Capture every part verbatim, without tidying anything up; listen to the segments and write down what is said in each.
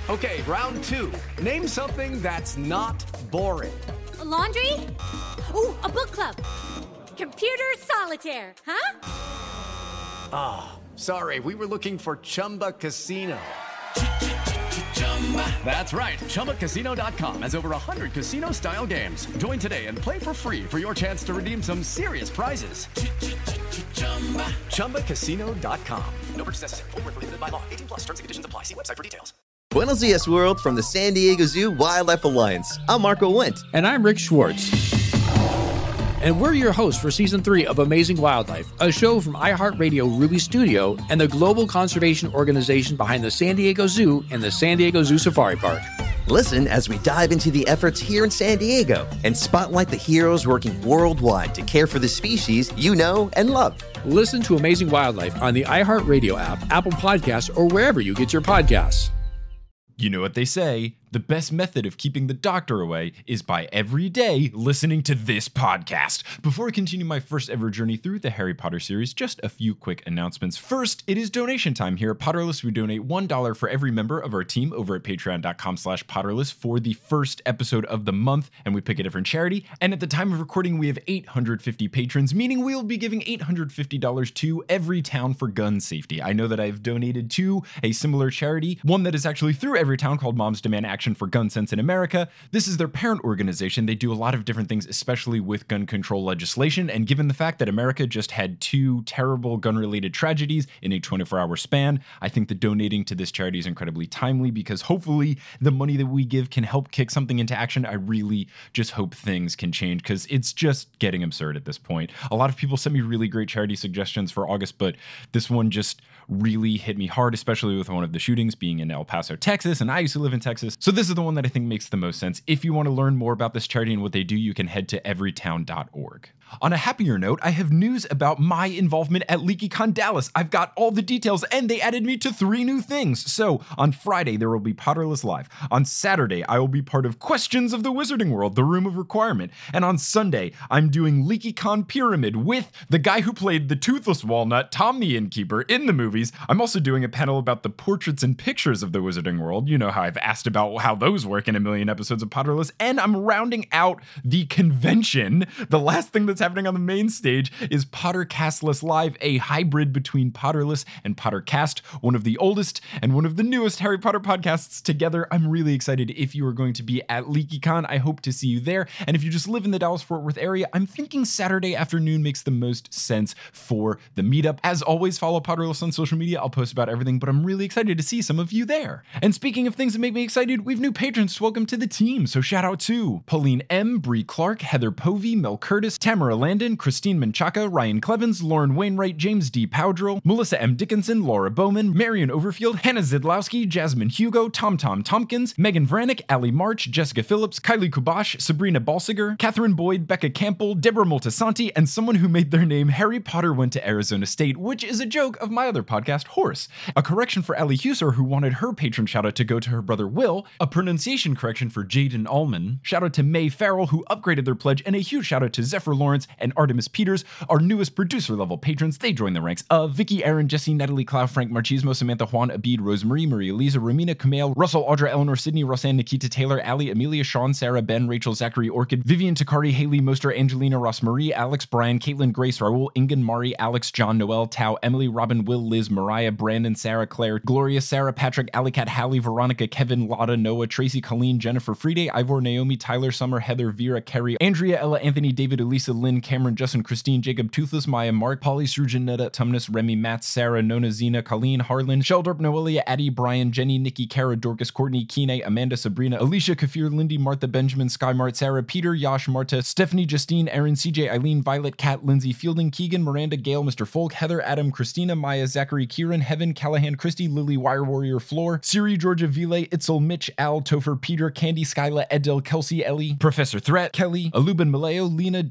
Okay, round two. Name something that's not boring. A laundry? Ooh, a book club. Computer solitaire, huh? Ah, oh, sorry, we were looking for Chumba Casino. That's right, Chumba Casino dot com has over one hundred casino-style games. Join today and play for free for your chance to redeem some serious prizes. Chumba Casino dot com. No purchase necessary. Void where prohibited by law. eighteen plus. Terms and conditions apply. See website for details. Buenos dias, world, from the San Diego Zoo Wildlife Alliance. I'm Marco Wendt. And I'm Rick Schwartz. And we're your hosts for Season three of Amazing Wildlife, a show from iHeartRadio Ruby Studio and the global conservation organization behind the San Diego Zoo and the San Diego Zoo Safari Park. Listen as we dive into the efforts here in San Diego and spotlight the heroes working worldwide to care for the species you know and love. Listen to Amazing Wildlife on the iHeartRadio app, Apple Podcasts, or wherever you get your podcasts. You know what they say, the best method of keeping the doctor away is by every day listening to this podcast. Before I continue my first ever journey through the Harry Potter series, just a few quick announcements. First, it is donation time here at Potterless. We donate one dollar for every member of our team over at patreon.com slash Potterless for the first episode of the month, and we pick a different charity. And at the time of recording, we have eight hundred fifty patrons, meaning we'll be giving eight hundred fifty dollars to Everytown for gun safety. I know that I've donated to a similar charity, one that is actually through Everytown called Moms Demand Action for Gun Sense in America. This is their parent organization. They do a lot of different things, especially with gun control legislation. And given the fact that America just had two terrible gun-related tragedies in a twenty-four hour span, I think that donating to this charity is incredibly timely because hopefully the money that we give can help kick something into action. I really just hope things can change because it's just getting absurd at this point. A lot of people sent me really great charity suggestions for August, but this one just really hit me hard, especially with one of the shootings being in El Paso, Texas, and I used to live in Texas. So this is the one that I think makes the most sense. If you want to learn more about this charity and what they do, you can head to everytown dot org. On a happier note, I have news about my involvement at LeakyCon Dallas. I've got all the details and they added me to three new things. So on Friday, there will be Potterless Live. On Saturday, I will be part of Questions of the Wizarding World, the Room of Requirement. And on Sunday, I'm doing LeakyCon Pyramid with the guy who played the Toothless Walnut, Tom the Innkeeper, in the movies. I'm also doing a panel about the portraits and pictures of the Wizarding World. You know how I've asked about how those work in a million episodes of Potterless. And I'm rounding out the convention. The last thing that's happening on the main stage is Pottercastless Live, a hybrid between Potterless and Pottercast, one of the oldest and one of the newest Harry Potter podcasts together. I'm really excited. If you are going to be at LeakyCon, I hope to see you there. And if you just live in the Dallas-Fort Worth area, I'm thinking Saturday afternoon makes the most sense for the meetup. As always, follow Potterless on social media. I'll post about everything, but I'm really excited to see some of you there. And speaking of things that make me excited, we've new patrons to welcome to the team. So shout out to Pauline M, Bree Clark, Heather Povey, Mel Curtis, Tamara Landon, Christine Menchaca, Ryan Clevens, Lauren Wainwright, James D. Powdrill, Melissa M. Dickinson, Laura Bowman, Marion Overfield, Hannah Zidlowski, Jasmine Hugo, Tom Tom Tompkins, Megan Vranick, Allie March, Jessica Phillips, Kylie Kubash, Sabrina Balsiger, Catherine Boyd, Becca Campbell, Deborah Moltisanti, and someone who made their name Harry Potter Went to Arizona State, which is a joke of my other podcast, Horse. A correction for Ellie Huser, who wanted her patron shoutout to go to her brother Will. A pronunciation correction for Jaden Allman. Shout out to May Farrell, who upgraded their pledge, and a huge shout out to Zephyr Lawrence and Artemis Peters, our newest producer level patrons. They joined the ranks of Vicky, Aaron, Jesse, Natalie, Clow, Frank, Marchismo, Samantha, Juan, Abid, Rosemary, Maria, Lisa, Romina, Kamale, Russell, Audra, Eleanor, Sydney, Roseanne, Nikita, Taylor, Ali, Amelia, Sean, Sarah, Ben, Rachel, Zachary, Orchid, Vivian, Takari, Haley, Moster, Angelina, Ross Marie, Alex, Brian, Caitlin, Grace, Raul, Ingen, Mari, Alex, John, Noel, Tao, Emily, Robin, Will, Liz, Mariah, Brandon, Sarah, Claire, Gloria, Sarah, Patrick, Alicat, Hallie, Veronica, Kevin, Lotta, Noah, Tracy, Colleen, Jennifer, Friday, Ivor, Naomi, Tyler, Summer, Heather, Vera, Carrie, Andrea, Ella, Anthony, David, Elisa, Lynn, Cameron, Justin, Christine, Jacob, Toothless, Maya, Mark, Polly, Surjanetta, Tumnus, Remy, Matt, Sarah, Nona, Zena, Colleen, Harlan, Sheldorp, Noelia, Addie, Brian, Jenny, Nikki, Kara, Dorcas, Courtney, Keenay, Amanda, Sabrina, Alicia, Kafir, Lindy, Martha, Benjamin, Sky Mart, Sarah, Peter, Yash, Marta, Stephanie, Justine, Aaron, C J, Eileen, Violet, Kat, Lindsay, Fielding, Keegan, Miranda, Gail, Mister Folk, Heather, Adam, Christina, Maya, Zachary, Kieran, Heaven, Callahan, Christy, Lily, Wire Warrior, Floor, Siri, Georgia, Vile, Itzel, Mitch, Al, Topher, Peter, Candy, Skyla, Edel, Kelsey, Ellie, Professor Threat, Kelly, Aluban, Maleo, Lena, Daniel, Rebecca,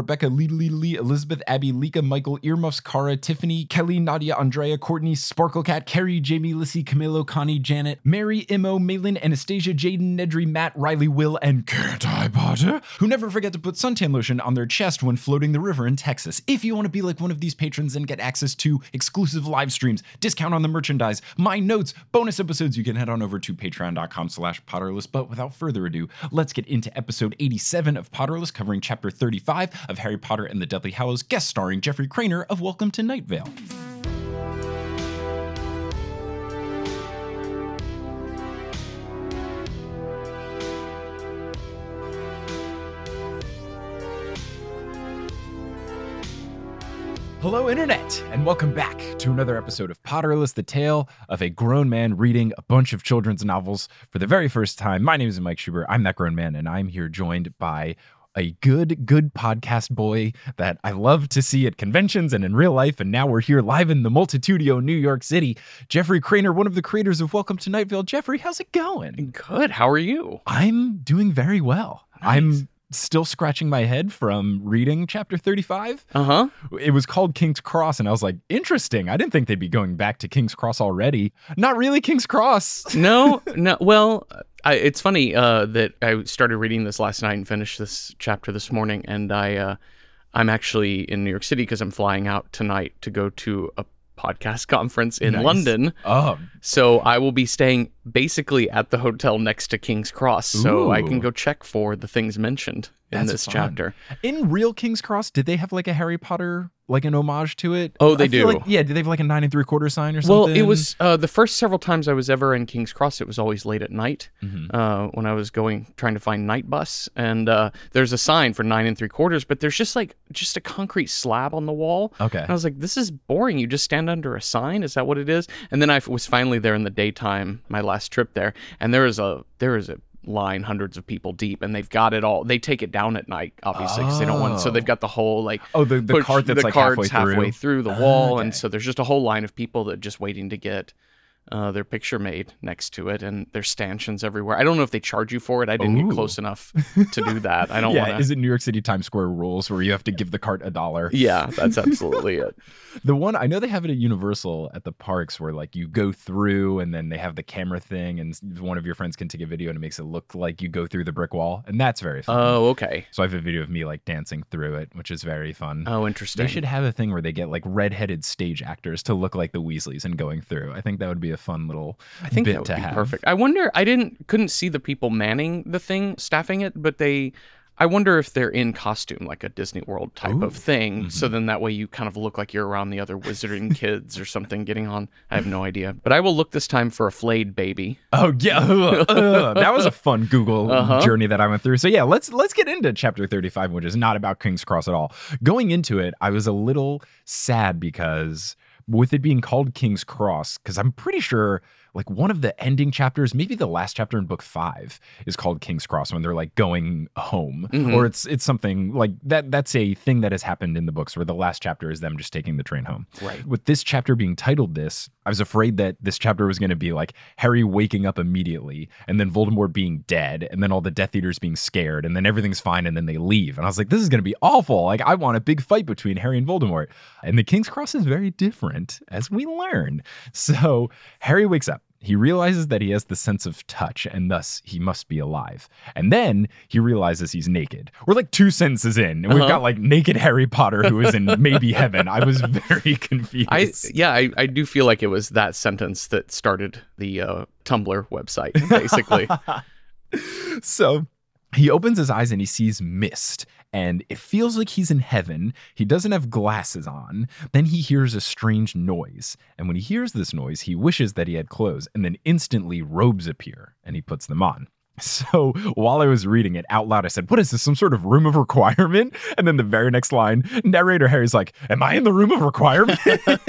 Rebecca, Lee, Lee, Lee, Elizabeth, Abby, Lika, Michael, Earmuffs, Cara, Tiffany, Kelly, Nadia, Andrea, Courtney, Sparklecat, Carrie, Jamie, Lissy, Camilo, Connie, Janet, Mary, Imo, Malin, Anastasia, Jaden, Nedry, Matt, Riley, Will, and Can't I Potter, who never forget to put suntan lotion on their chest when floating the river in Texas. If you want to be like one of these patrons and get access to exclusive live streams, discount on the merchandise, my notes, bonus episodes, you can head on over to patreon.com slash Potterless. But without further ado, let's get into episode eighty-seven of Potterless, covering chapter thirty-five of Harry Potter and the Deathly Hallows, guest starring Jeffrey Craner of Welcome to Night Vale. Hello, Internet, and welcome back to another episode of Potterless, the tale of a grown man reading a bunch of children's novels for the very first time. My name is Mike Schubert. I'm that grown man, and I'm here joined by a good, good podcast boy that I love to see at conventions and in real life, and now we're here live in the Multitudio, New York City. Jeffrey Craner, one of the creators of Welcome to Night Vale. Jeffrey, how's it going? Good. How are you? I'm doing very well. Nice. I'm still scratching my head from reading chapter thirty-five. Uh-huh. It was called King's Cross, and I was like, interesting. I didn't think they'd be going back to King's Cross already. Not really King's Cross. No, no. Well, I, it's funny uh, that I started reading this last night and finished this chapter this morning, and I, uh, I'm actually in New York City because I'm flying out tonight to go to a podcast conference in Nice. London. Oh, So I will be staying basically at the hotel next to King's Cross, so Ooh. I can go check for the things mentioned in That's this fun. chapter. In real King's Cross, did they have like a Harry Potter, like an homage to it? Oh, they I feel do. Like, yeah, did they have like a nine and three quarter sign or Well, something? it was uh, the first several times I was ever in King's Cross, it was always late at night Mhm. uh, when I was going, trying to find night bus. And uh, there's a sign for nine and three quarters, but there's just like, just a concrete slab on the wall. Okay. And I was like, this is boring. You just stand under a sign? Is that what it is? And then I was finally there in the daytime, my last trip there. And there is a, there is a, line hundreds of people deep, and they've got it all. They take it down at night, obviously, because they don't want. So Oh. they've got the whole like Oh, the, the push- cart that's the like cart's halfway through. halfway through the Ah, wall, and okay. so there's just a whole line of people that just waiting to get uh, their picture made next to it, and there's stanchions everywhere. I don't know if they charge you for it. I didn't Ooh. get close enough to do that. I don't yeah, want to. is it New York City Times Square rules where you have to give the cart a dollar? Yeah, that's absolutely it. The one, I know they have it at Universal at the parks where like you go through and then they have the camera thing and one of your friends can take a video and it makes it look like you go through the brick wall. And that's very fun. Oh, okay. So I have a video of me like dancing through it, which is very fun. Oh, They interesting. should have a thing where they get like redheaded stage actors to look like the Weasleys and going through. I think that would be a fun little I think bit that would to be have. perfect. I wonder. I didn't couldn't see the people manning the thing, staffing it, but they. I wonder if they're in costume, like a Disney World type Ooh. of thing. Mhm. So then that way you kind of look like you're around the other wizarding kids or something getting on. I have no idea. But I will look this time for a flayed baby. Oh yeah, ugh, ugh. That was a fun Google Uh-huh. journey that I went through. So yeah, let's let's get into chapter thirty-five, which is not about King's Cross at all. Going into it, I was a little sad because with it being called King's Cross, because I'm pretty sure like one of the ending chapters, maybe the last chapter in book five, is called King's Cross when they're like going home, Mhm. or it's it's something like that. That's a thing that has happened in the books where the last chapter is them just taking the train home. Right. With this chapter being titled this, I was afraid that this chapter was going to be like Harry waking up immediately and then Voldemort being dead and then all the Death Eaters being scared and then everything's fine and then they leave. And I was like, this is going to be awful. Like, I want a big fight between Harry and Voldemort. And the King's Cross is very different, as we learn. So Harry wakes up. He realizes that he has the sense of touch and thus he must be alive. And then he realizes he's naked. We're like two sentences in and we've Uh-huh. got like naked Harry Potter who is in maybe heaven. I was very confused. I yeah, I, I do feel like it was that sentence that started the uh, Tumblr website, basically. So he opens his eyes and he sees mist and it feels like he's in heaven. He doesn't have glasses on. Then he hears a strange noise. And when he hears this noise, he wishes that he had clothes and then instantly robes appear and he puts them on. So while I was reading it out loud, I said, what is this, some sort of room of requirement? And then the very next line, narrator Harry's like, am I in the room of requirement?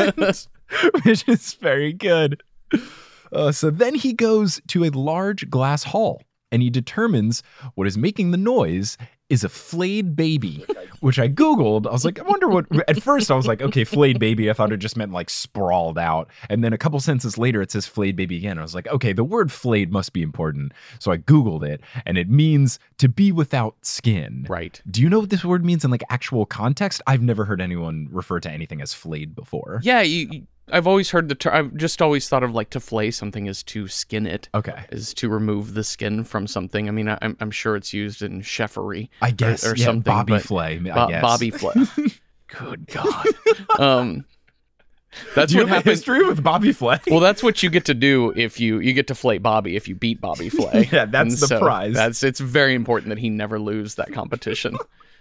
Which is very good. Uh, so then he goes to a large glass hall. and he determines what is making the noise is a flayed baby, which I Googled. I was like, I wonder what, at first I was like, okay, flayed baby. I thought it just meant like sprawled out. And then a couple sentences later, it says flayed baby again. I was like, okay, the word flayed must be important. So I Googled it, and it means to be without skin. Right. Do you know what this word means in like actual context? I've never heard anyone refer to anything as flayed before. Yeah, you, you, I've always heard the term, I've just always thought of like to flay something as to skin it. Okay. Is to remove the skin from something. I mean, I, I'm, I'm sure it's used in chefery. I guess, or, or yeah, something. Bobby but, Flay, I Bo- guess. Bobby Flay. Good God. Um, that's Do you what have a happens. history with Bobby Flay? Well, that's what you get to do if you you get to flay Bobby if you beat Bobby Flay. Yeah, that's And the so prize. That's it's very important that he never lose that competition.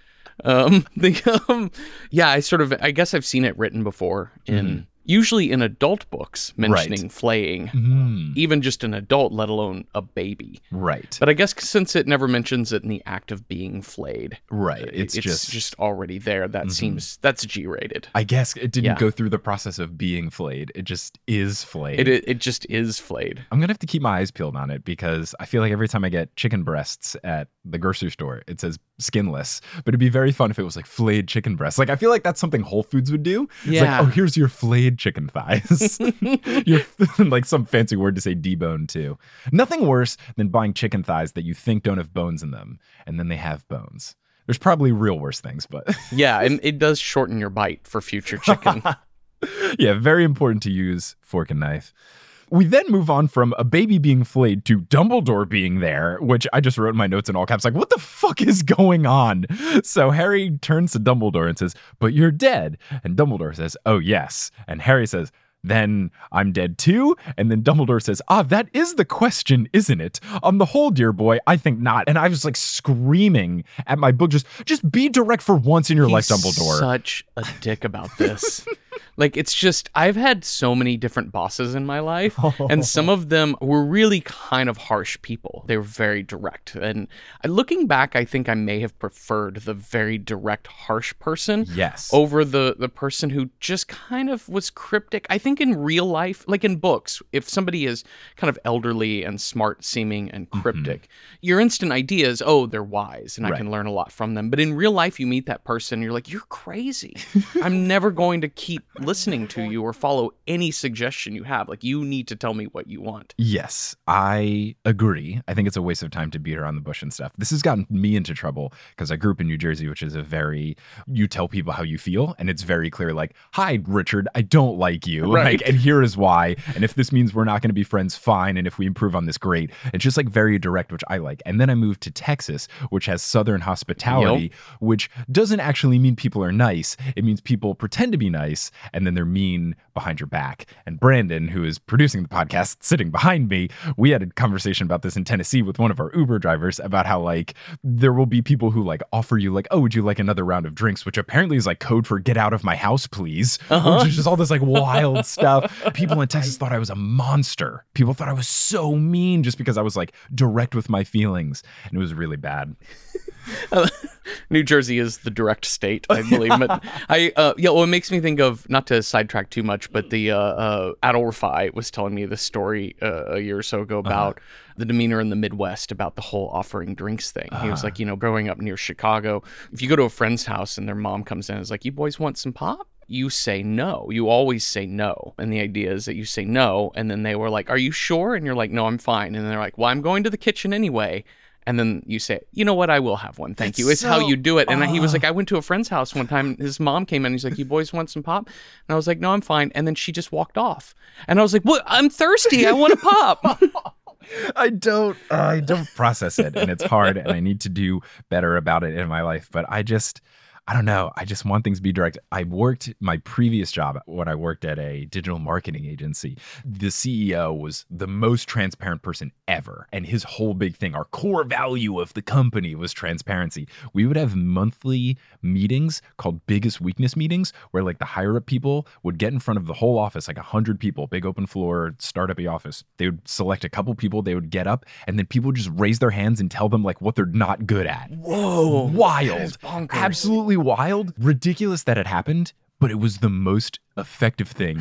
um, the um, yeah, I sort of I guess I've seen it written before in. Mm-hmm. Usually in adult books mentioning Right. flaying, Mm. even just an adult, let alone a baby. Right. But I guess since it never mentions it in the act of being flayed, Right. it- It's, it's just, just already there. That seems that's G-rated. I guess it didn't Yeah. go through the process of being flayed. It just is flayed. It, it it just is flayed. I'm going to have to keep my eyes peeled on it because I feel like every time I get chicken breasts at the grocery store, it says skinless. But it'd be very fun if it was like flayed chicken breasts. Like, I feel like that's something Whole Foods would do. It's Yeah. like, oh, here's your flayed chicken thighs. You're like some fancy word to say deboned too. Nothing worse than buying chicken thighs that you think don't have bones in them, and then they have bones. There's probably real worse things, but Yeah, and it does shorten your bite for future chicken. yeah, very important to use fork and knife. We then move on from a baby being flayed to Dumbledore being there, which I just wrote in my notes in all caps, like, what the fuck is going on? So Harry turns to Dumbledore and says, but you're dead. And Dumbledore says, oh, yes. And Harry says, then I'm dead too. And then Dumbledore says, ah, that is the question, isn't it? On the whole, dear boy, I think not. And I was like screaming at my book, just, just be direct for once in your life, He's Dumbledore. Such a dick about this. Like, it's just, I've had so many different bosses in my life, and some of them were really kind of harsh people. They were very direct. And I- looking back, I think I may have preferred the very direct, harsh person Yes. over the, the person who just kind of was cryptic. I think in real life, like in books, if somebody is kind of elderly and smart seeming and cryptic, your instant idea is, oh, they're wise and Right. I can learn a lot from them. But in real life, you meet that person, you're like, you're crazy. I'm never going to keep listening to you or follow any suggestion you have. Like, you need to tell me what you want. Yes, I agree. I think it's a waste of time to beat around the bush and stuff. This has gotten me into trouble because I grew up in New Jersey, which is a very, you tell people how you feel, and it's very clear, like, hi, Richard, I don't like you. Right. Like, and here is why. And if this means we're not going to be friends, fine. And if we improve on this, great. It's just like very direct, which I like. And then I moved to Texas, which has Southern hospitality, Yep. which doesn't actually mean people are nice. It means people pretend to be nice, and then they're mean behind your back. And Brandon, who is producing the podcast, sitting behind me, we had a conversation about this in Tennessee with one of our Uber drivers about how, like, there will be people who like offer you like, oh, would you like another round of drinks, which apparently is like code for get out of my house, please. Uh-huh. Which is just all this like wild stuff. People in Texas thought I was a monster. People thought I was so mean just because I was like direct with my feelings. And it was really bad. New Jersey is the direct state, I believe. But I, uh, yeah, well, it makes me think of, not to sidetrack too much, but the uh, uh, Adol Rafai was telling me this story uh, a year or so ago about uh-huh. the demeanor in the Midwest about the whole offering drinks thing. Uh-huh. He was like, you know, growing up near Chicago, if you go to a friend's house and their mom comes in and is like, you boys want some pop? You say no. You always say no. And the idea is that you say no, and then they were like, are you sure? And you're like, no, I'm fine. And they're like, well, I'm going to the kitchen anyway. And then you say, you know what, I will have one. Thank It's you. It's so, how you do it. And uh, he was like, I went to a friend's house one time. His mom came in. He's like, you boys want some pop? And I was like, no, I'm fine. And then she just walked off. And I was like, what? I'm thirsty. I want a pop. I don't, uh, I don't process it, and it's hard, and I need to do better about it in my life. But I just, I don't know. I just want things to be direct. I worked my previous job when I worked at a digital marketing agency. The C E O was the most transparent person ever. And his whole big thing, our core value of the company was transparency. We would have monthly meetings called biggest weakness meetings where like the higher up people would get in front of the whole office, like a hundred people, big open floor, startup-y office. They would select a couple people, they would get up, and then people would just raise their hands and tell them like what they're not good at. Whoa. Wild. Bonkers. Absolutely wild, ridiculous that it happened, but it was the most effective thing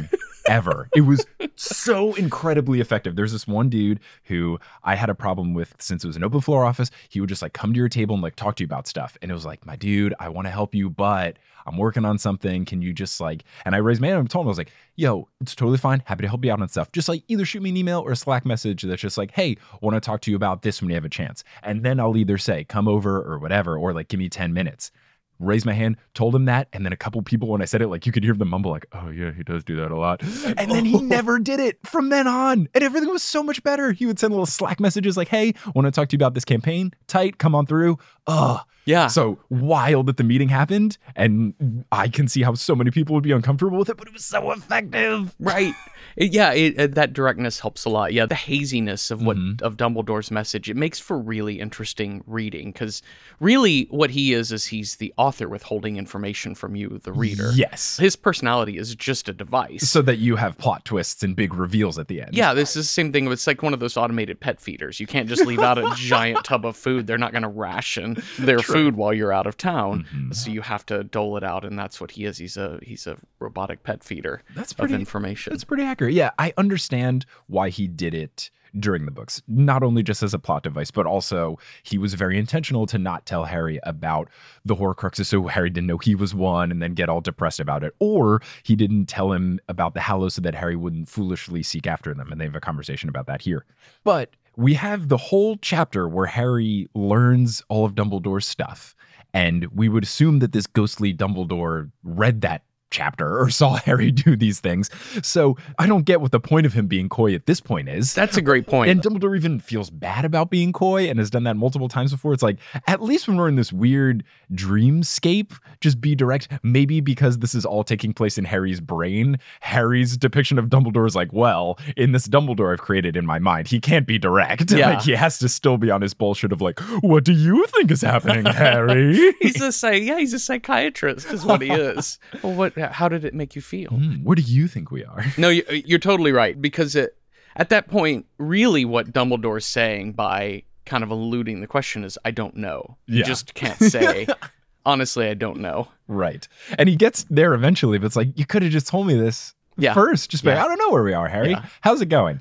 ever. It was so incredibly effective. There's this one dude who I had a problem with since it was an open floor office. He would just like come to your table and like talk to you about stuff. And it was like, my dude, I want to help you, but I'm working on something. Can you just like, and I raised my hand and told him, I was like, yo, it's totally fine. Happy to help you out on stuff. Just like either shoot me an email or a Slack message that's just like, hey, want to talk to you about this when you have a chance. And then I'll either say, come over or whatever, or like, give me ten minutes. Raised my hand, told him that, and then a couple people, when I said it, like you could hear them mumble like, oh yeah, he does do that a lot. And then he never did it from then on. And everything was so much better. He would send little Slack messages like, hey, want to talk to you about this campaign? Tight, come on through. Ugh. Yeah. So wild that the meeting happened, and I can see how so many people would be uncomfortable with it, but it was so effective. Right. It, yeah, it, it, that directness helps a lot. Yeah, the haziness of what Mm-hmm. of Dumbledore's message, it makes for really interesting reading, because really what he is is he's the author withholding information from you, the reader. Yes. His personality is just a device. So that you have plot twists and big reveals at the end. Yeah, this is the same thing. It's like one of those automated pet feeders. You can't just leave out a giant tub of food. They're not going to ration their food while you're out of town. Mm-hmm. So you have to dole it out, and that's what he is. He's a he's a robotic pet feeder That's pretty, of information. That's pretty accurate. Yeah, I understand why he did it during the books, not only just as a plot device, but also he was very intentional to not tell Harry about the Horcruxes, so Harry didn't know he was one and then get all depressed about it. Or he didn't tell him about the Hallows so that Harry wouldn't foolishly seek after them, and they have a conversation about that here. But we have the whole chapter where Harry learns all of Dumbledore's stuff, and we would assume that this ghostly Dumbledore read that chapter or saw Harry do these things. So I don't get what the point of him being coy at this point is. That's a great point. And Dumbledore even feels bad about being coy and has done that multiple times before. It's like, at least when we're in this weird dreamscape, just be direct. Maybe because this is all taking place in Harry's brain, Harry's depiction of Dumbledore is like, well, in this Dumbledore I've created in my mind, he can't be direct. Yeah. Like, he has to still be on his bullshit of like, what do you think is happening, Harry? He's a psych- yeah, he's a psychiatrist is what he is. Well, what? How did it make you feel? Hmm, what do you think we are? No, you- you're totally right, because it, at that point, really what Dumbledore's saying by kind of eluding the question is, I don't know. You Yeah. just can't say, honestly, I don't know. Right. And he gets there eventually, but it's like, you could have just told me this Yeah. first. Just be like, Yeah. I don't know where we are, Harry. Yeah. How's it going?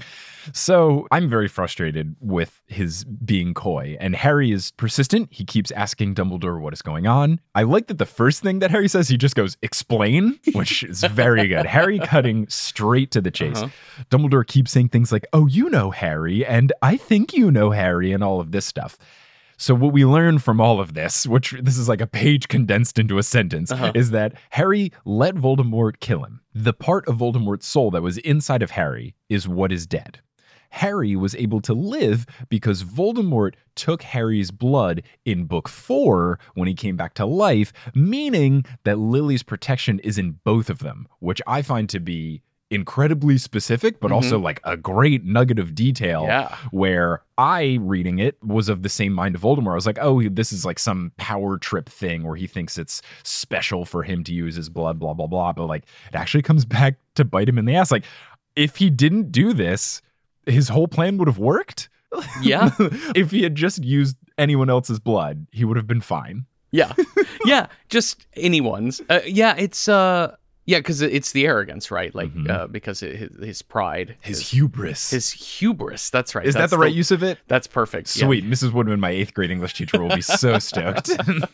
So I'm very frustrated with his being coy, and Harry is persistent. He keeps asking Dumbledore what is going on. I like that the first thing that Harry says, he just goes, explain, which is very good. Harry cutting straight to the chase. Uh-huh. Dumbledore keeps saying things like, oh, you know Harry, and I think you know Harry, and all of this stuff. So what we learn from all of this, which this is like a page condensed into a sentence, Uh-huh. is that Harry let Voldemort kill him. The part of Voldemort's soul that was inside of Harry is what is dead. Harry was able to live because Voldemort took Harry's blood in book four when he came back to life, meaning that Lily's protection is in both of them, which I find to be incredibly specific, but also like a great nugget of detail. Yeah. Where I, reading it, was of the same mind of Voldemort. I was like, oh, this is like some power trip thing where he thinks it's special for him to use his blood, blah, blah, blah. But like, it actually comes back to bite him in the ass. Like, if he didn't do this, his whole plan would have worked. Yeah. If he had just used anyone else's blood, he would have been fine. Yeah. Yeah. Just anyone's. Uh, yeah. It's, uh, yeah, because it's the arrogance, right? Like, Mhm. uh, because it, his, his pride, His hubris. his hubris. That's right. is that That's the right use of it? That's perfect. yeah. Sweet. Missus Woodman, my eighth grade English teacher, will be so stoked.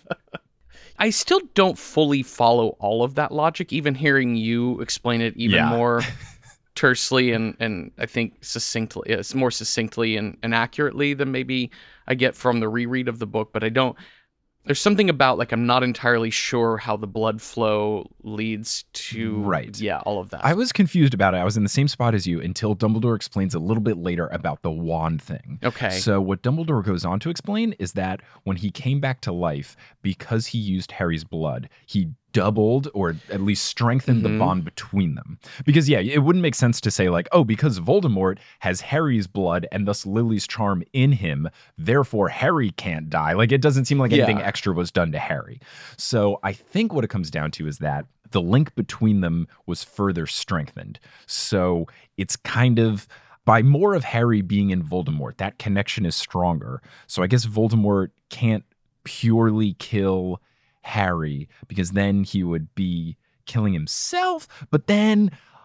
I still don't fully follow all of that logic, even hearing you explain it even Yeah. more tersely and, and I think succinctly, it's more succinctly and, and accurately than maybe I get from the reread of the book. But I don't, there's something about like, I'm not entirely sure how the blood flow leads to, Right. yeah, all of that. I was confused about it. I was in the same spot as you until Dumbledore explains a little bit later about the wand thing. Okay. So what Dumbledore goes on to explain is that when he came back to life, because he used Harry's blood, he doubled or at least strengthened Mhm. the bond between them. Because yeah, it wouldn't make sense to say like, oh, because Voldemort has Harry's blood and thus Lily's charm in him, therefore Harry can't die. Like, it doesn't seem like anything Yeah. extra was done to Harry. So I think what it comes down to is that the link between them was further strengthened. So it's kind of by more of Harry being in Voldemort, that connection is stronger. So I guess Voldemort can't purely kill Harry because then he would be killing himself. But then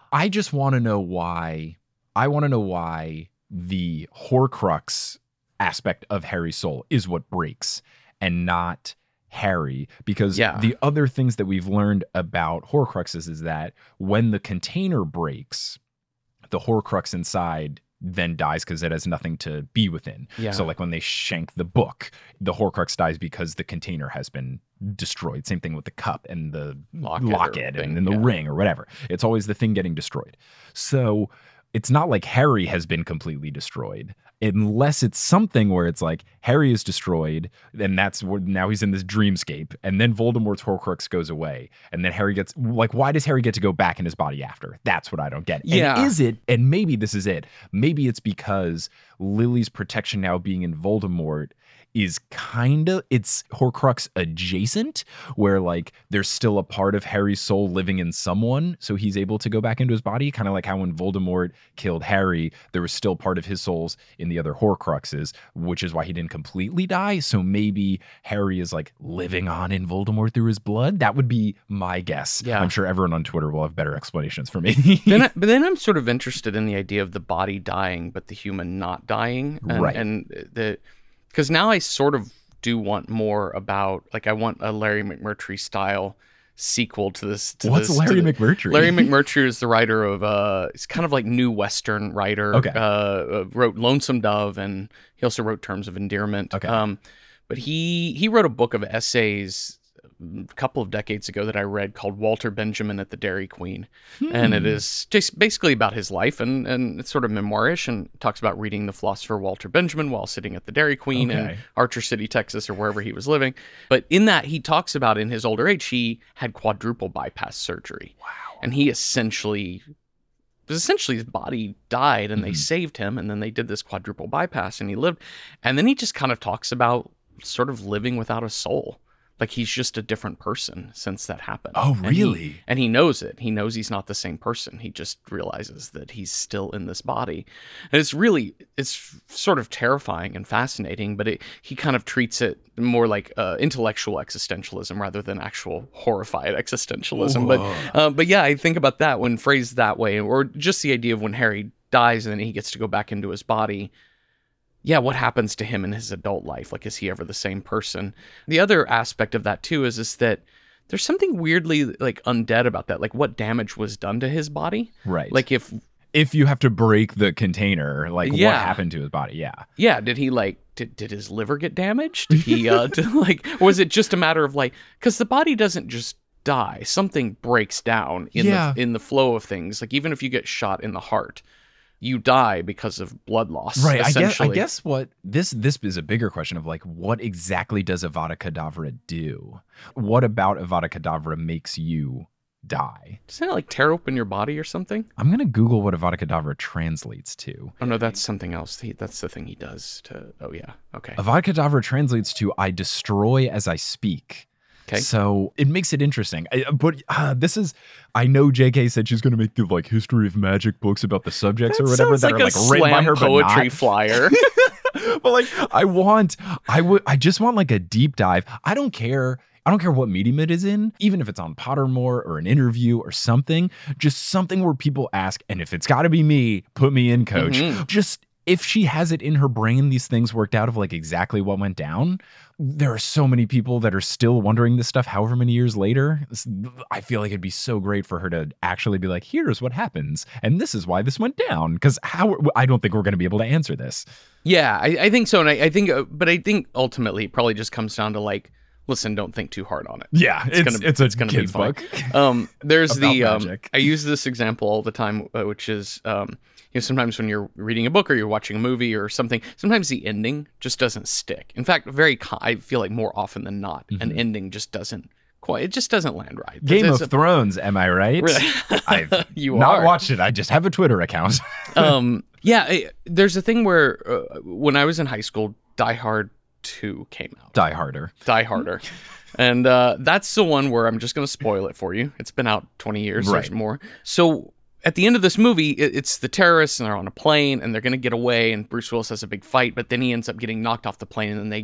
I just want to know why. I want to know why the Horcrux aspect of Harry's soul is what breaks and not Harry. Because Yeah. the other things that we've learned about Horcruxes is that when the container breaks, the Horcrux inside then dies because it has nothing to be within. Yeah. So like when they shank the book, the Horcrux dies because the container has been destroyed. Same thing with the cup and the Locket locket, or and, thing, and the yeah. ring or whatever. It's always the thing getting destroyed. So it's not like Harry has been completely destroyed, unless it's something where it's like Harry is destroyed, and that's where now he's in this dreamscape, and then Voldemort's Horcrux goes away, and then Harry gets like, why does Harry get to go back in his body after? That's what I don't get. Yeah. And is it? And maybe this is it. Maybe it's because Lily's protection now being in Voldemort is kind of, it's Horcrux adjacent, where like there's still a part of Harry's soul living in someone, so he's able to go back into his body, kind of like how when Voldemort killed Harry, there was still part of his souls in the other Horcruxes, which is why he didn't completely die. So maybe Harry is like living on in Voldemort through his blood. That would be my guess. Yeah. I'm sure everyone on Twitter will have better explanations for me. then I, but then I'm sort of interested in the idea of the body dying, but the human not dying. And, Right. And the, because now I sort of do want more about, like, I want a Larry McMurtry style sequel to this. To What's this, Larry to the- McMurtry? Larry McMurtry is the writer of, uh, he's kind of like new Western writer. Okay. Uh, uh, wrote Lonesome Dove, and he also wrote Terms of Endearment. Okay. Um, but he he wrote a book of essays a couple of decades ago that I read called Walter Benjamin at the Dairy Queen. And it is just basically about his life, and, and it's sort of memoirish, and talks about reading the philosopher Walter Benjamin while sitting at the Dairy Queen in Okay. Archer City, Texas, or wherever he was living. But in that, he talks about in his older age, he had quadruple bypass surgery. Wow. And he essentially, it was essentially his body died, and they saved him, and then they did this quadruple bypass, and he lived. And then he just kind of talks about sort of living without a soul. Like he's just a different person since that happened. Oh, And he- really? And he knows it. He knows he's not the same person. He just realizes that he's still in this body. And it's really, it's sort of terrifying and fascinating, but it, he kind of treats it more like uh, intellectual existentialism rather than actual horrified existentialism. But, uh, but yeah, I think about that when phrased that way, or just the idea of when Harry dies and then he gets to go back into his body. Yeah, what happens to him in his adult life? Like, is he ever the same person? The other aspect of that, too, is, is that there's something weirdly, like, undead about that. Like, what damage was done to his body? Right. Like, if, if you have to break the container, like what Yeah. happened to his body? Yeah. yeah, did he, like, did, did his liver get damaged? Did he, uh, did, like, or was it just a matter of, like, because the body doesn't just die. Something breaks down in, Yeah. the, in the flow of things. Like, even if you get shot in the heart, you die because of blood loss. Right. I guess, I essentially. guess what this this is a bigger question of like, what exactly does Avada Kedavra do? What about Avada Kedavra makes you die? Doesn't it, like, tear open your body or something? I'm gonna Google what Avada Kedavra translates to. Oh no, that's something else. He, that's the thing he does to. Oh yeah, okay. Avada Kedavra translates to "I destroy as I speak." Okay. So it makes it interesting. I, but uh, this is, I know J K said she's going to make the like history of magic books about the subjects or whatever Sounds that like are a like written by slam her, but poetry not. flyer. But like, I want, I would, I just want like a deep dive. I don't care. I don't care what medium it is in, even if it's on Pottermore or an interview or something, just something where people ask, and if it's got to be me, put me in, coach. Just if she has it in her brain, these things worked out of like exactly what went down. There are so many people that are still wondering this stuff however many years later. This- I feel like it'd be so great for her to actually be like, here's what happens. And this is why this went down. Because how I don't think we're going to be able to answer this. Yeah, I, I think so, and I, I think, uh, but I think ultimately it probably just comes down to like, listen, don't think too hard on it. Yeah, it's, gonna, it's a gonna kid's be fine. book. Um, there's About the um, magic. I use this example all the time, uh, which is um, you know, sometimes when you're reading a book or you're watching a movie or something, sometimes the ending just doesn't stick. In fact, very co- I feel like more often than not, an ending just doesn't quite. It just doesn't land right. Game It's of a- Thrones, am I right? Really? I've You not are. watched it. I just have a Twitter account. um, yeah, I, there's a thing where uh, when I was in high school, Die Hard two came out. Die Harder. Die Harder. And uh, that's the one where I'm just going to spoil it for you. It's been out twenty years. There's Right. more. So at the end of this movie, it, it's the terrorists and they're on a plane and they're going to get away and Bruce Willis has a big fight, but then he ends up getting knocked off the plane and then they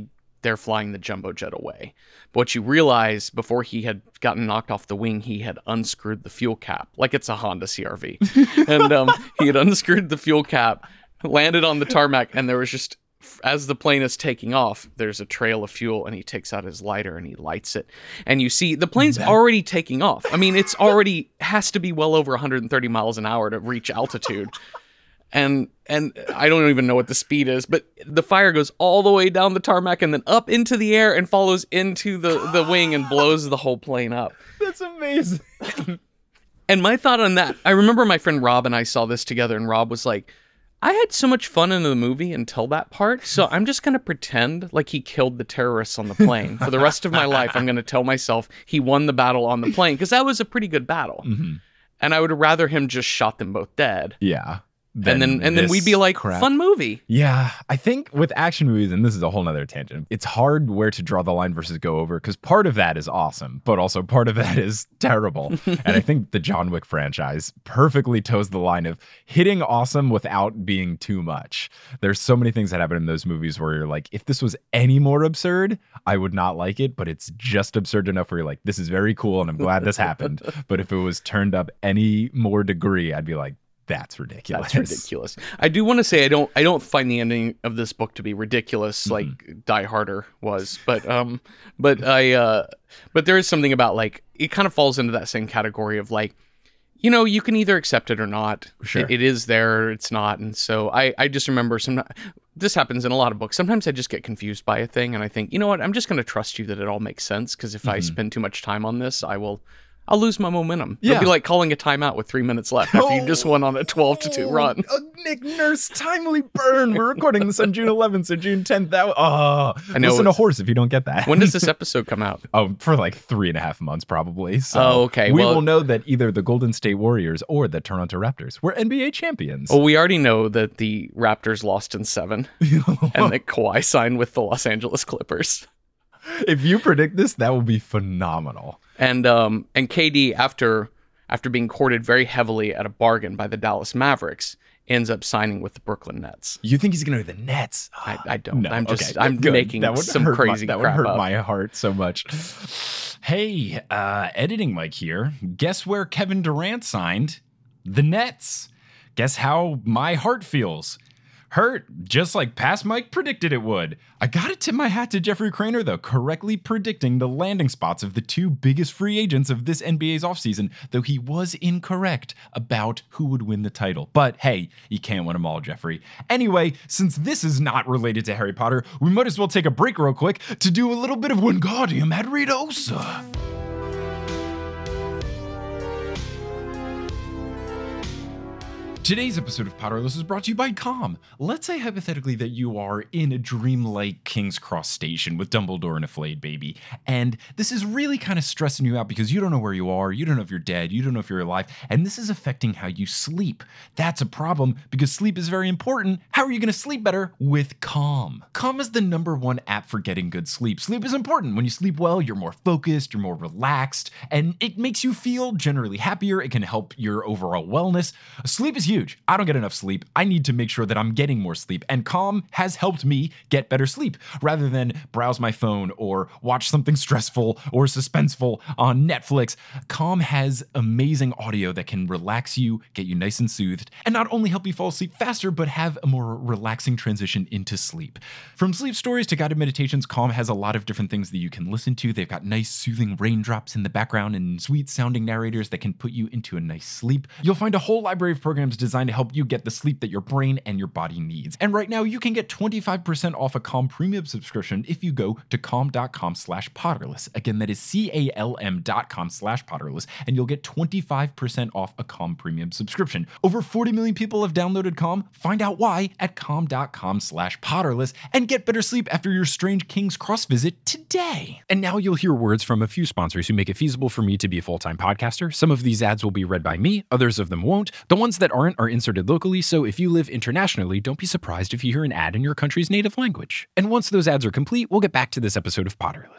they're flying the jumbo jet away. But what you realize, before he had gotten knocked off the wing, he had unscrewed the fuel cap, like it's a Honda C R V. and um, he had unscrewed the fuel cap, landed on the tarmac, and there was just, as the plane is taking off, there's a trail of fuel, and he takes out his lighter and he lights it. And you see the plane's that... already taking off. I mean, it's already has to be well over one hundred thirty miles an hour to reach altitude. And and I don't even know what the speed is, but the fire goes all the way down the tarmac and then up into the air and follows into the, the wing and blows the whole plane up. That's amazing. And my thought on that, I remember my friend Rob and I saw this together, and Rob was like, I had so much fun in the movie until that part, so I'm just going to pretend like he killed the terrorists on the plane. For the rest of my life, I'm going to tell myself he won the battle on the plane, because that was a pretty good battle. Mm-hmm. And I would rather him just shot them both dead. Yeah. And then and then we'd be like, crap. Fun movie. Yeah, I think with action movies, and this is a whole nother tangent, it's hard where to draw the line versus go over, because part of that is awesome, but also part of that is terrible. And I think the John Wick franchise perfectly toes the line of hitting awesome without being too much. There's so many things that happen in those movies where you're like, if this was any more absurd, I would not like it, but it's just absurd enough where you're like, this is very cool and I'm glad this happened. But if it was turned up any more degree, I'd be like, that's ridiculous. That's ridiculous. I do want to say I don't I don't find the ending of this book to be ridiculous like Mm-hmm. Die Harder was, but um but I uh but there is something about, like, it kind of falls into that same category of, like, you know, you can either accept it or not. Sure. It, it is there, it's not. And so I I just remember some this happens in a lot of books. Sometimes I just get confused by a thing and I think, you know what, I'm just going to trust you that it all makes sense, because if mm-hmm. I spend too much time on this, I will I'll lose my momentum. Yeah. It'll be like calling a timeout with three minutes left after oh, you just went on a twelve to two run. Oh, Nick Nurse, timely burn. We're recording this on June eleventh, so June tenth. That, oh, I know listen to Horse if you don't get that. When does this episode come out? Oh, for like three and a half months, probably. So oh, okay. We well, will know that either the Golden State Warriors or the Toronto Raptors were N B A champions. Well, we already know that the Raptors lost in seven and that Kawhi signed with the Los Angeles Clippers. If you predict this, that will be phenomenal. And um and K D, after after being courted very heavily at a bargain by the Dallas Mavericks, ends up signing with the Brooklyn Nets. You think he's going to be the Nets? I, I don't. No, I'm just okay, I'm good. making that would some hurt crazy my, that crap would hurt up. my heart so much. Hey, uh, editing Mike here. Guess where Kevin Durant signed? The Nets. Guess how my heart feels? Hurt, just like past Mike predicted it would. I gotta tip my hat to Jeffrey Craner, though, correctly predicting the landing spots of the two biggest free agents of this N B A's offseason, though he was incorrect about who would win the title. But hey, you can't win them all, Jeffrey. Anyway, since this is not related to Harry Potter, we might as well take a break real quick to do a little bit of Wingardium Adridosa. Today's episode of Potterless is brought to you by Calm. Let's say hypothetically that you are in a dreamlike King's Cross station with Dumbledore and a flayed baby, and this is really kind of stressing you out because you don't know where you are, you don't know if you're dead, you don't know if you're alive, and this is affecting how you sleep. That's a problem because sleep is very important. How are you going to sleep better? With Calm. Calm is the number one app for getting good sleep. Sleep is important. When you sleep well, you're more focused, you're more relaxed, and it makes you feel generally happier. It can help your overall wellness. Sleep is huge. Huge. I don't get enough sleep. I need to make sure that I'm getting more sleep, and Calm has helped me get better sleep rather than browse my phone or watch something stressful or suspenseful on Netflix. Calm has amazing audio that can relax you, get you nice and soothed, and not only help you fall asleep faster, but have a more relaxing transition into sleep. From sleep stories to guided meditations, Calm has a lot of different things that you can listen to. They've got nice soothing raindrops in the background and sweet sounding narrators that can put you into a nice sleep. You'll find a whole library of programs designed to help you get the sleep that your brain and your body needs. And right now you can get twenty-five percent off a Calm premium subscription if you go to calm.com slash potterless. Again, that is C-A-L-M dot com slash potterless, and you'll get twenty-five percent off a Calm premium subscription. Over forty million people have downloaded Calm. Find out why at calm.com slash potterless and get better sleep after your strange King's Cross visit today. And now you'll hear words from a few sponsors who make it feasible for me to be a full-time podcaster. Some of these ads will be read by me, others of them won't. The ones that aren't are inserted locally, so if you live internationally, don't be surprised if you hear an ad in your country's native language. And once those ads are complete, we'll get back to this episode of Potterless.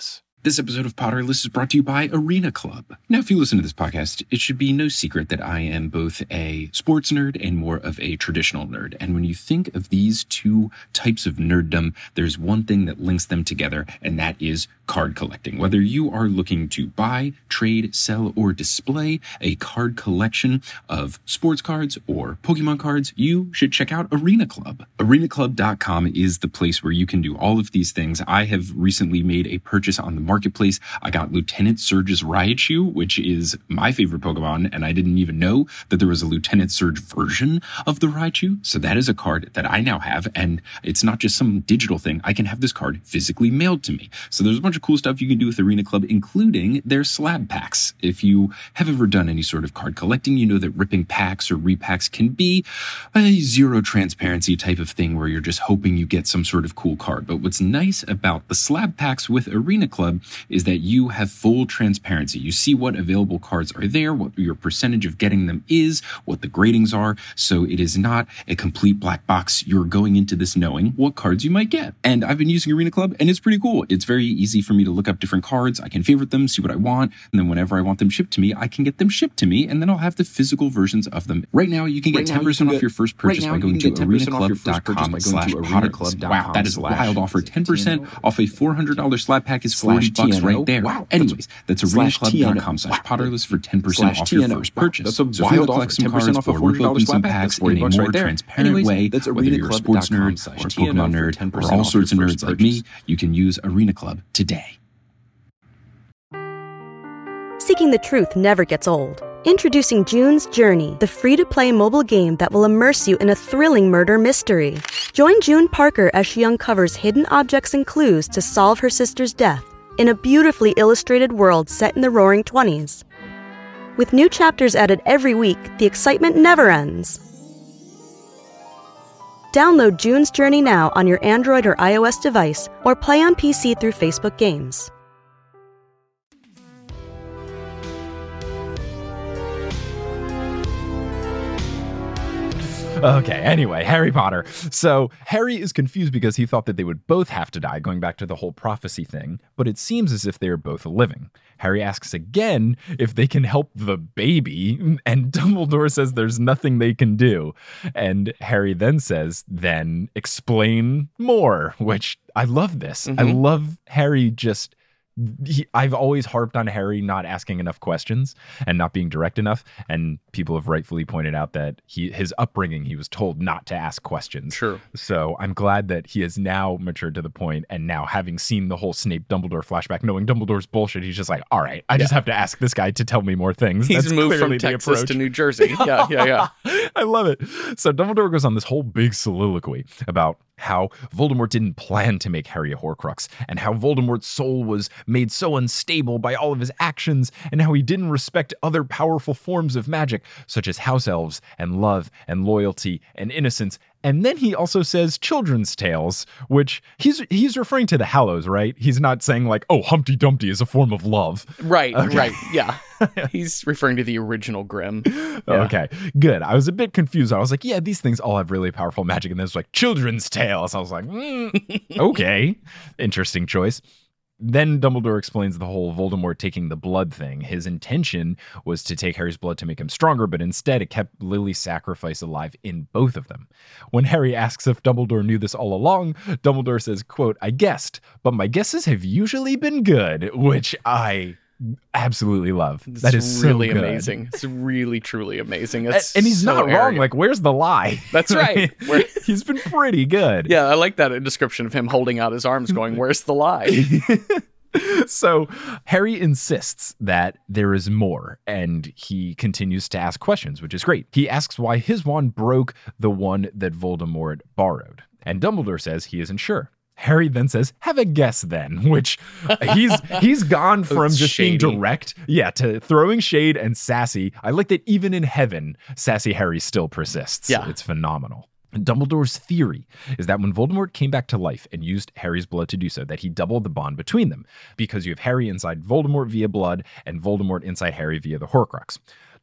This episode of Potterless is brought to you by Arena Club. Now, if you listen to this podcast, it should be no secret that I am both a sports nerd and more of a traditional nerd. And when you think of these two types of nerddom, there's one thing that links them together, and that is card collecting. Whether you are looking to buy, trade, sell, or display a card collection of sports cards or Pokemon cards, you should check out Arena Club. arena club dot com is the place where you can do all of these things. I have recently made a purchase on the marketplace. I got Lieutenant Surge's Raichu, which is my favorite Pokemon, and I didn't even know that there was a Lieutenant Surge version of the Raichu. So that is a card that I now have, and it's not just some digital thing. I can have this card physically mailed to me. So there's a bunch of cool stuff you can do with Arena Club, including their slab packs. If you have ever done any sort of card collecting, you know that ripping packs or repacks can be a zero transparency type of thing where you're just hoping you get some sort of cool card. But what's nice about the slab packs with Arena Club is that you have full transparency. You see what available cards are there, what your percentage of getting them is, what the gradings are. So it is not a complete black box. You're going into this knowing what cards you might get. And I've been using Arena Club, and it's pretty cool. It's very easy for me to look up different cards. I can favorite them, see what I want, and then whenever I want them shipped to me, I can get them shipped to me, and then I'll have the physical versions of them. Right now, you can get right ten percent off your first purchase by going to arena club dot com slash potterless. Wow, that is a wild offer. ten percent off a four hundred dollars slab pack is forty bucks right there. Wow. Anyways, that's arena club dot com slash potterless for ten percent off your first purchase. That's a wild offer. ten percent off a forty dollars slab pack is forty bucks right there. Transparent way, whether you're a sports nerd or a Pokemon nerd or all sorts of nerds like me, you can use Arena Club today. Seeking the truth never gets old. Introducing June's Journey, the free-to-play mobile game that will immerse you in a thrilling murder mystery. Join June Parker as she uncovers hidden objects and clues to solve her sister's death in a beautifully illustrated world set in the roaring twenties. With new chapters added every week, the excitement never ends. Download June's Journey now on your Android or iOS device, or play on P C through Facebook Games. Okay, anyway, Harry Potter. So Harry is confused because he thought that they would both have to die, going back to the whole prophecy thing, but it seems as if they are both living. Harry asks again if they can help the baby, and Dumbledore says there's nothing they can do. And Harry then says, then explain more, which I love this. Mm-hmm. I love Harry just... He, I've always harped on Harry not asking enough questions and not being direct enough, and people have rightfully pointed out that he his upbringing, he was told not to ask questions. Sure. So I'm glad that he has now matured to the point, and now having seen the whole Snape Dumbledore flashback, knowing Dumbledore's bullshit, he's just like, all right, I yeah. just have to ask this guy to tell me more things. He's That's moved from Texas to New Jersey. Yeah, yeah, yeah. I love it. So Dumbledore goes on this whole big soliloquy about how Voldemort didn't plan to make Harry a Horcrux, and how Voldemort's soul was made so unstable by all of his actions, and how he didn't respect other powerful forms of magic, such as house elves and love and loyalty and innocence. And then he also says children's tales, which he's he's referring to the Hallows, right? He's not saying like, oh, Humpty Dumpty is a form of love. Right, okay. right, yeah. He's referring to the original Grimm. Yeah. Okay, good. I was a bit confused. I was like, yeah, these things all have really powerful magic. And then it's like children's tales. I was like, mm, okay, interesting choice. Then Dumbledore explains the whole Voldemort taking the blood thing. His intention was to take Harry's blood to make him stronger, but instead it kept Lily's sacrifice alive in both of them. When Harry asks if Dumbledore knew this all along, Dumbledore says, quote, I guessed, but my guesses have usually been good, which I absolutely love. It's that is really so good. amazing. It's really, truly amazing. It's and, and he's so not wrong. arrogant. Like, where's the lie? That's right. Where, he's been pretty good. Yeah, I like that description of him holding out his arms going, where's the lie? So Harry insists that there is more, and he continues to ask questions, which is great. He asks why his wand broke the one that Voldemort borrowed, and Dumbledore says he isn't sure. Harry then says, have a guess then, which he's he's gone from just shady. being direct, yeah, to throwing shade and sassy. I like that even in heaven, sassy Harry still persists. Yeah. It's phenomenal. Dumbledore's theory is that when Voldemort came back to life and used Harry's blood to do so, that he doubled the bond between them, because you have Harry inside Voldemort via blood and Voldemort inside Harry via the Horcrux.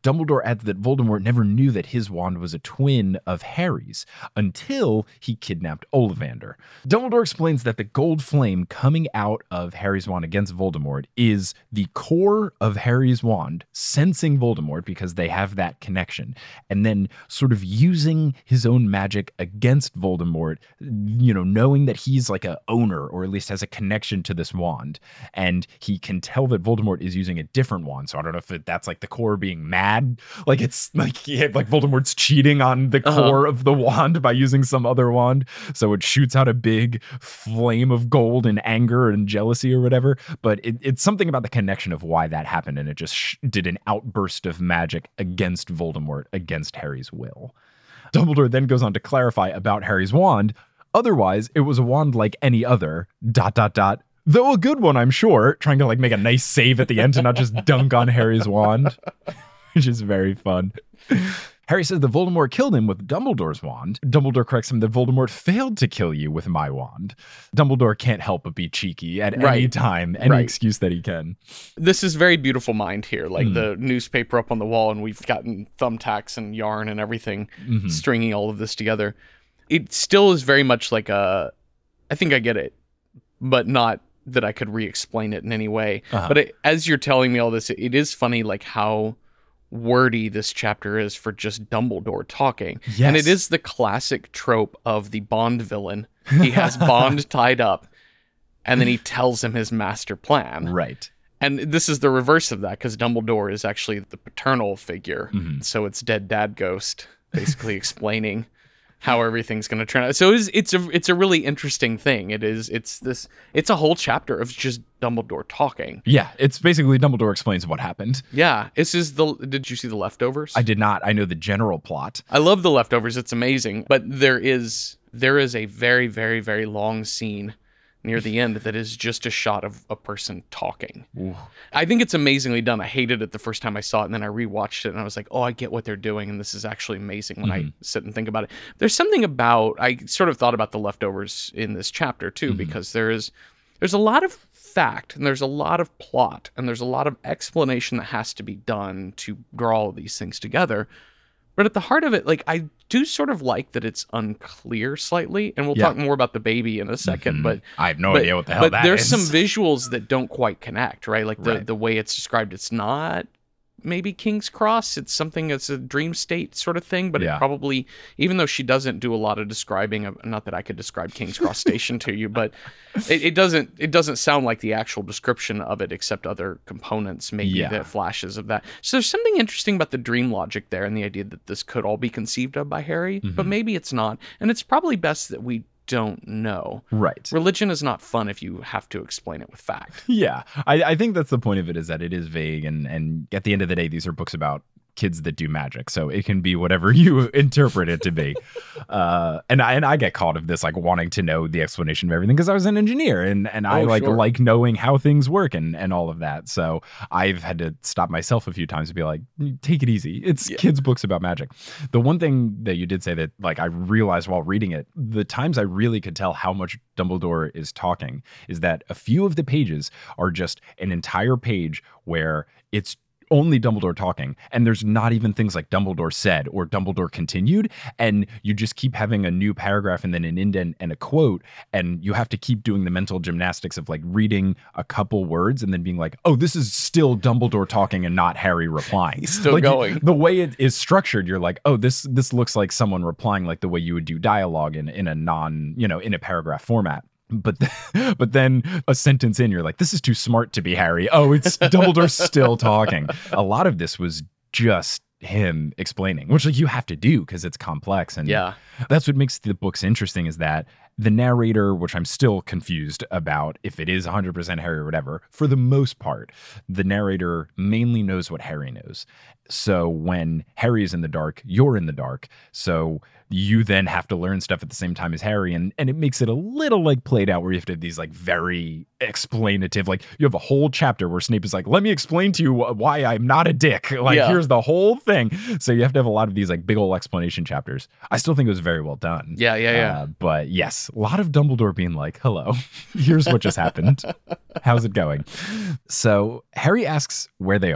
Dumbledore adds that Voldemort never knew that his wand was a twin of Harry's until he kidnapped Ollivander. Dumbledore explains that the gold flame coming out of Harry's wand against Voldemort is the core of Harry's wand sensing Voldemort because they have that connection, and then sort of using his own magic against Voldemort, you know, knowing that he's like a owner or at least has a connection to this wand, and he can tell that Voldemort is using a different wand. So I don't know if it, that's like the core being mad, like it's like yeah, like Voldemort's cheating on the Uh-huh. core of the wand by using some other wand, so it shoots out a big flame of gold in anger and jealousy or whatever. But it, it's something about the connection of why that happened, and it just sh- did an outburst of magic against Voldemort, against Harry's will. Dumbledore then goes on to clarify about Harry's wand. Otherwise, it was a wand like any other, dot, dot, dot, though a good one, I'm sure, trying to like make a nice save at the end to not just dunk on Harry's wand, which is very fun. Harry says that Voldemort killed him with Dumbledore's wand. Dumbledore corrects him that Voldemort failed to kill you with my wand. Dumbledore can't help but be cheeky at Right. any time, any Right. excuse that he can. This is very beautiful mind here, like Mm. the newspaper up on the wall, and we've gotten thumbtacks and yarn and everything, Mhm. stringing all of this together. It still is very much like a, I think I get it, but not that I could re-explain it in any way. Uh-huh. But it, as you're telling me all this, it, it is funny like how wordy this chapter is for just Dumbledore talking. Yes. And it is the classic trope of the Bond villain. He has Bond tied up, and then he tells him his master plan. Right. And this is the reverse of that, because Dumbledore is actually the paternal figure. Mhm. So it's dead dad ghost, basically explaining how everything's going to turn out. So it's, it's a it's a really interesting thing. It is it's this it's a whole chapter of just Dumbledore talking. Yeah, it's basically Dumbledore explains what happened. Yeah, this is the. Did you see The Leftovers? I did not. I know the general plot. I love The Leftovers. It's amazing, but there is there is a very very very long scene near the end that is just a shot of a person talking. Ooh. I think it's amazingly done. I hated it the first time I saw it, and then I rewatched it, and I was like, oh, I get what they're doing, and this is actually amazing when Mhm. I sit and think about it. There's something about, I sort of thought about The Leftovers in this chapter, too, Mhm. because there is, there's a lot of fact, and there's a lot of plot, and there's a lot of explanation that has to be done to draw all these things together. But at the heart of it, like, I do sort of like that it's unclear slightly, and we'll Yeah. talk more about the baby in a second, Mhm. but I have no but, idea what the hell but that there's is. some visuals that don't quite connect, right? Like the, Right. the way it's described, it's not maybe King's Cross. It's something that's a dream state sort of thing, but Yeah. it probably, even though she doesn't do a lot of describing of, not that I could describe King's Cross Station to you, but it, it doesn't it doesn't sound like the actual description of it, except other components, maybe Yeah. the flashes of that. So there's something interesting about the dream logic there and the idea that this could all be conceived of by Harry, but Mhm. maybe it's not. And it's probably best that we don't know. Right. Religion is not fun if you have to explain it with fact. Yeah, I, I think that's the point of it, is that it is vague, and and at the end of the day, these are books about kids that do magic, so it can be whatever you interpret it to be. Uh, and I and I get caught of this, like wanting to know the explanation of everything because I was an engineer, and and I Oh, like sure. like knowing how things work and and all of that. So I've had to stop myself a few times to be like, take it easy. It's Yeah. kids' books about magic. The one thing that you did say that like I realized while reading it, the times I really could tell how much Dumbledore is talking is that a few of the pages are just an entire page where it's only Dumbledore talking, and there's not even things like Dumbledore said or Dumbledore continued, and you just keep having a new paragraph and then an indent and a quote, and you have to keep doing the mental gymnastics of like reading a couple words and then being like, oh, this is still Dumbledore talking and not Harry replying. He's still Like, going. The way it is structured, you're like, oh, this this looks like someone replying like the way you would do dialogue in in a non, you know, in a paragraph format. But th- but then a sentence in, you're like, this is too smart to be Harry. Oh, it's Dumbledore still talking. A lot of this was just him explaining, which like you have to do because it's complex. And Yeah. that's what makes the books interesting, is that the narrator, which I'm still confused about if it is one hundred percent Harry or whatever, for the most part, the narrator mainly knows what Harry knows. So when Harry is in the dark, you're in the dark. So you then have to learn stuff at the same time as Harry. And, and it makes it a little like played out where you have to have these like very explanative, like you have a whole chapter where Snape is like, let me explain to you wh- why I'm not a dick. Like, Yeah. here's the whole thing. So you have to have a lot of these like big old explanation chapters. I still think it was very well done. Yeah, yeah, yeah. Uh, but yes, a lot of Dumbledore being like, hello, here's what just happened. How's it going? So Harry asks where they are,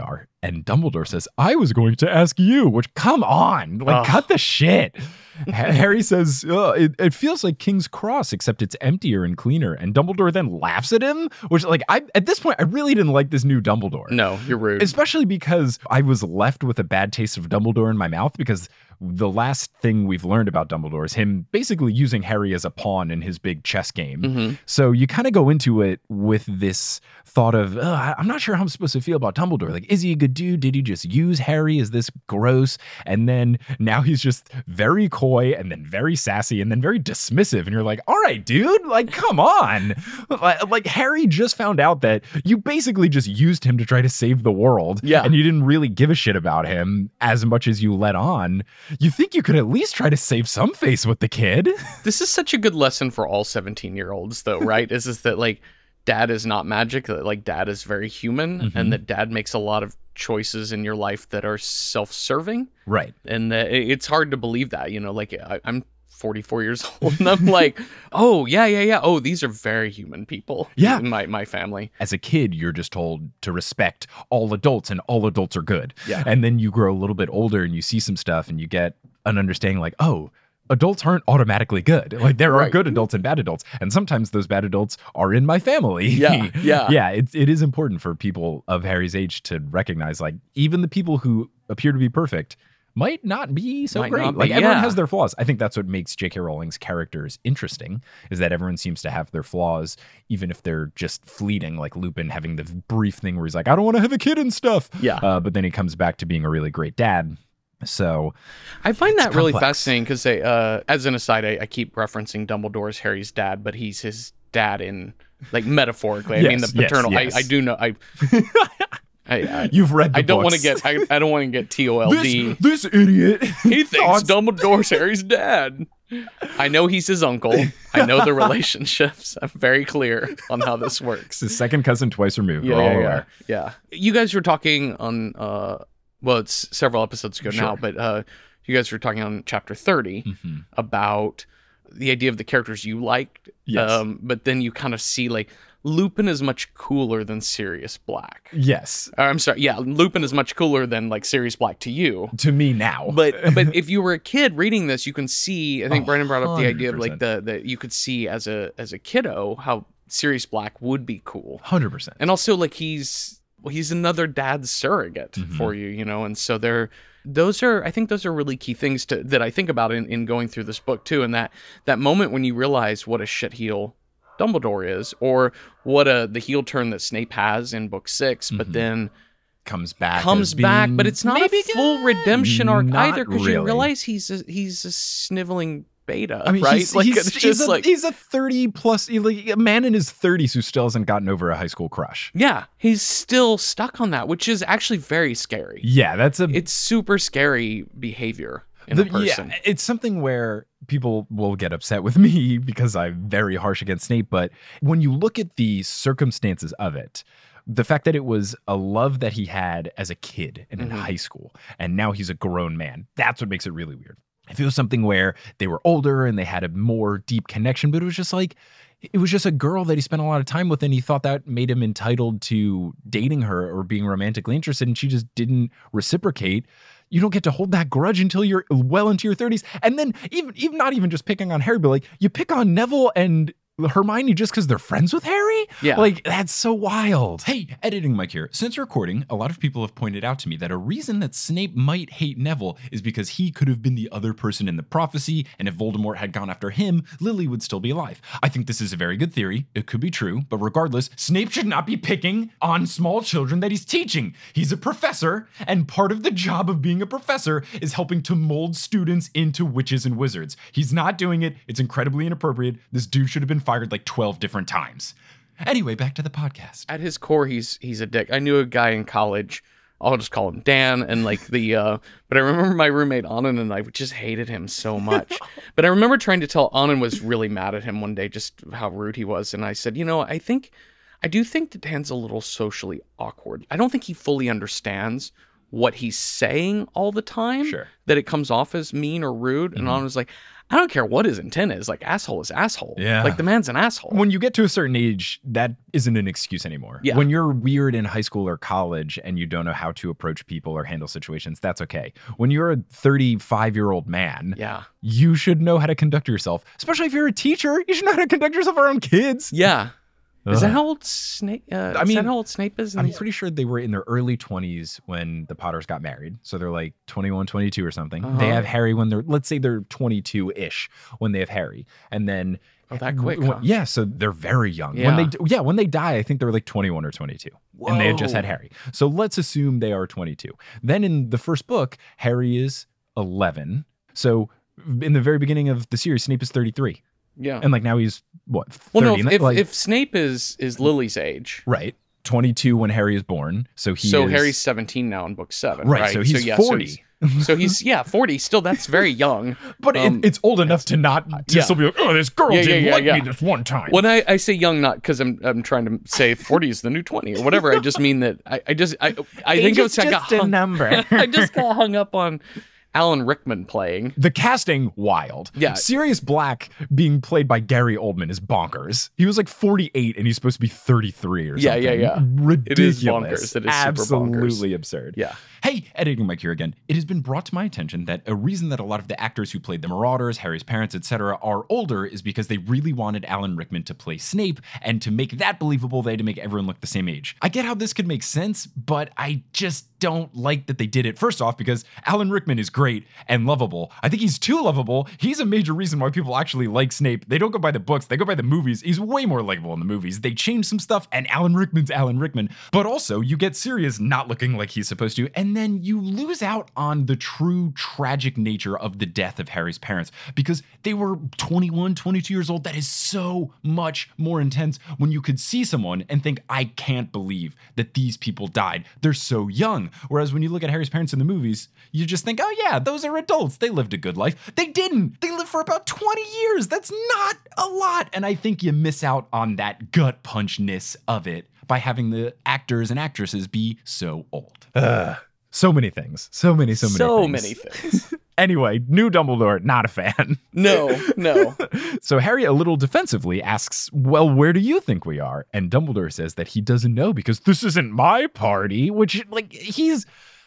And Dumbledore says, I was going to ask you, which, come on, like, Ugh. cut the shit. Harry says, oh, it, it feels like King's Cross, except it's emptier and cleaner. And Dumbledore then laughs at him, which, like, I at this point, I really didn't like this new Dumbledore. No, you're rude. Especially because I was left with a bad taste of Dumbledore in my mouth, because the last thing we've learned about Dumbledore is him basically using Harry as a pawn in his big chess game. Mm-hmm. So you kind of go into it with this thought of, I'm not sure how I'm supposed to feel about Dumbledore. Like, is he a good dude? Did he just use Harry? Is this gross? And then now he's just very coy and then very sassy and then very dismissive. And you're like, all right, dude, like, come on. Like, like Harry just found out that you basically just used him to try to save the world. Yeah. And you didn't really give a shit about him as much as you let on. You think you could at least try to save some face with the kid. This is such a good lesson for all seventeen-year-olds, though, right? is is that, like, dad is not magic, that, like, dad is very human, Mm-hmm. and that dad makes a lot of choices in your life that are self-serving. Right. And that it- it's hard to believe that, you know, like, I, I'm forty-four years old, and I'm like, oh, yeah, yeah, yeah. Oh, these are very human people. Yeah. In my, my family. As a kid, you're just told to respect all adults and all adults are good. Yeah. And then you grow a little bit older and you see some stuff and you get an understanding like, oh, adults aren't automatically good. Like, there are Right. good adults and bad adults. And sometimes those bad adults are in my family. Yeah, yeah. yeah. It, it is important for people of Harry's age to recognize, like, even the people who appear to be perfect might not be so Might great. not be, Like, everyone yeah. has their flaws. I think that's what makes J K. Rowling's characters interesting, is that everyone seems to have their flaws, even if they're just fleeting, like Lupin having the brief thing where he's like, I don't want to have a kid and stuff. Yeah. Uh, but then he comes back to being a really great dad. So I find It's that really complex. fascinating because, uh, as an aside, I, I keep referencing Dumbledore as Harry's dad, but he's his dad in, like, metaphorically. I mean, the Yes, yes, paternal. yes. I, I do know. I. I, I you've read the I don't want books. to get. I, I don't want to get T O L D. This, this idiot. He thinks thoughts- Dumbledore's Harry's dad. I know he's his uncle. I know the relationships. I'm very clear on how this works. His second cousin twice removed. Yeah, We're all yeah, yeah, aware. yeah. You guys were talking on, uh, well, it's several episodes ago now, Sure. but uh, you guys were talking on chapter thirty Mhm. about the idea of the characters you liked. Yes. Um, but then you kind of see, like, Lupin is much cooler than Sirius Black. Yes. Or, I'm sorry, yeah, Lupin is much cooler than, like, Sirius Black to you. To me now. But but if you were a kid reading this, you can see. I think A Brandon brought up the idea of, like, hundred the the you could see as a as a kiddo how Sirius Black would be cool, one hundred percent. and also, like, he's well, he's another dad's surrogate Mm-hmm. for you, you know. And so they're those are I think those are really key things to that I think about in, in going through this book too. And that that moment when you realize what a shitheel Dumbledore is, or what a the heel turn that Snape has in book six, but Mhm. then Comes back. comes as back, being but it's not maybe a full redemption arc Not either, because really. you realize he's a, he's a sniveling beta, I mean, right? he's, like he's, it's he's just a, like he's a thirty plus, like, a man in his thirties who still hasn't gotten over a high school crush. yeah, he's still stuck on that, which is actually very scary. Yeah, that's a It's super scary behavior in the- a person. Yeah, it's something where people will get upset with me because I'm very harsh against Snape. But when you look at the circumstances of it, the fact that it was a love that he had as a kid and in Mhm. high school, and now he's a grown man, that's what makes it really weird. If it was something where they were older and they had a more deep connection, but it was just like, it was just a girl that he spent a lot of time with, and he thought that made him entitled to dating her or being romantically interested, and she just didn't reciprocate. You don't get to hold that grudge until you're well into your thirties. And then even even not even just picking on Harry, but like, you pick on Neville and Hermione just because they're friends with Harry? Yeah. Like, that's so wild. Hey, editing Mike here. Since recording, a lot of people have pointed out to me that a reason that Snape might hate Neville is because he could have been the other person in the prophecy, and if Voldemort had gone after him, Lily would still be alive. I think this is a very good theory. It could be true, but regardless, Snape should not be picking on small children that he's teaching. He's a professor, and part of the job of being a professor is helping to mold students into witches and wizards. He's not doing it. It's incredibly inappropriate. This dude should have been fired like twelve different times. Anyway, back to the podcast. At his core, he's he's a dick. I knew a guy in college. I'll just call him Dan, and like the. Uh, but I remember my roommate Anand and I just hated him so much. But I remember trying to tell Anand was really mad at him one day, just how rude he was, and I said, you know, I think, I do think that Dan's a little socially awkward. I don't think he fully understands what he's saying all the time, Sure. that it comes off as mean or rude. And I was like, I don't care what his intent is. Like, asshole is asshole. Yeah. Like, the man's an asshole. When you get to a certain age, that isn't an excuse anymore. Yeah. When you're weird in high school or college and you don't know how to approach people or handle situations, that's okay. When you're a thirty-five-year-old man, Yeah. you should know how to conduct yourself. Especially if you're a teacher, you should know how to conduct yourself around kids. Yeah. Is that Ugh. how old Snape? Uh, I is mean, that how old Snape is? in I'm these- pretty sure they were in their early twenties when the Potters got married. So they're like twenty-one, twenty-two or something. Uh-huh. They have Harry when they're, let's say they're twenty-two-ish when they have Harry. And then... Oh, that quick, when- huh? Yeah, so they're very young. When Yeah. they d- yeah, when they die, I think they were like twenty-one or twenty-two. And they had just had Whoa. Harry. So let's assume they are twenty-two. Then in the first book, Harry is eleven. So in the very beginning of the series, Snape is thirty-three. Yeah. And like now he's what? well, no, thirty? if, if, Like- if Snape is is Lily's age, right. twenty-two when Harry is born. So he so is, Harry's seventeen now in book seven. Right, Right. so he's yeah, forty. So he's, so he's, yeah, forty. Still, that's very young. But Um, it, it's old enough to not to yeah. still be like, oh, this girl Yeah, yeah, didn't yeah, like yeah. me this one time. When I, I say young, not because I'm I'm trying to say forty is the new twenty or whatever. I just mean that I, I just I I think it was I got hung, number. I just got hung up on Alan Rickman playing. The casting, wild. Yeah. Sirius Black being played by Gary Oldman is bonkers. He was like forty-eight and he's supposed to be thirty-three or Yeah, something. yeah, yeah. Ridiculous. It is bonkers. It is super bonkers. Absolutely absurd. Yeah. Hey, Editing Mike here again. It has been brought to my attention that a reason that a lot of the actors who played the Marauders, Harry's parents, et cetera, are older is because they really wanted Alan Rickman to play Snape, and to make that believable, they had to make everyone look the same age. I get how this could make sense, but I just don't like that they did it. First off, because Alan Rickman is great and lovable. I think he's too lovable. He's a major reason why people actually like Snape. They don't go by the books, they go by the movies. He's way more likable in the movies. They changed some stuff, and Alan Rickman's Alan Rickman. But also, you get Sirius not looking like he's supposed to, and then you lose out on the true tragic nature of the death of Harry's parents, because they were twenty-one, twenty-two years old. That is so much more intense when you could see someone and think, I can't believe that these people died. They're so young. Whereas when you look at Harry's parents in the movies, you just think, oh yeah, those are adults. They lived a good life. They didn't. They lived for about twenty years. That's not a lot. And I think you miss out on that gut punchness of it by having the actors and actresses be so old. Ugh. So many things. So many, so many So things. many things. Anyway, new Dumbledore, not a fan. No, no. So Harry, a little defensively, asks, well, where do you think we are? And Dumbledore says that he doesn't know because this isn't my party, which, like, he's...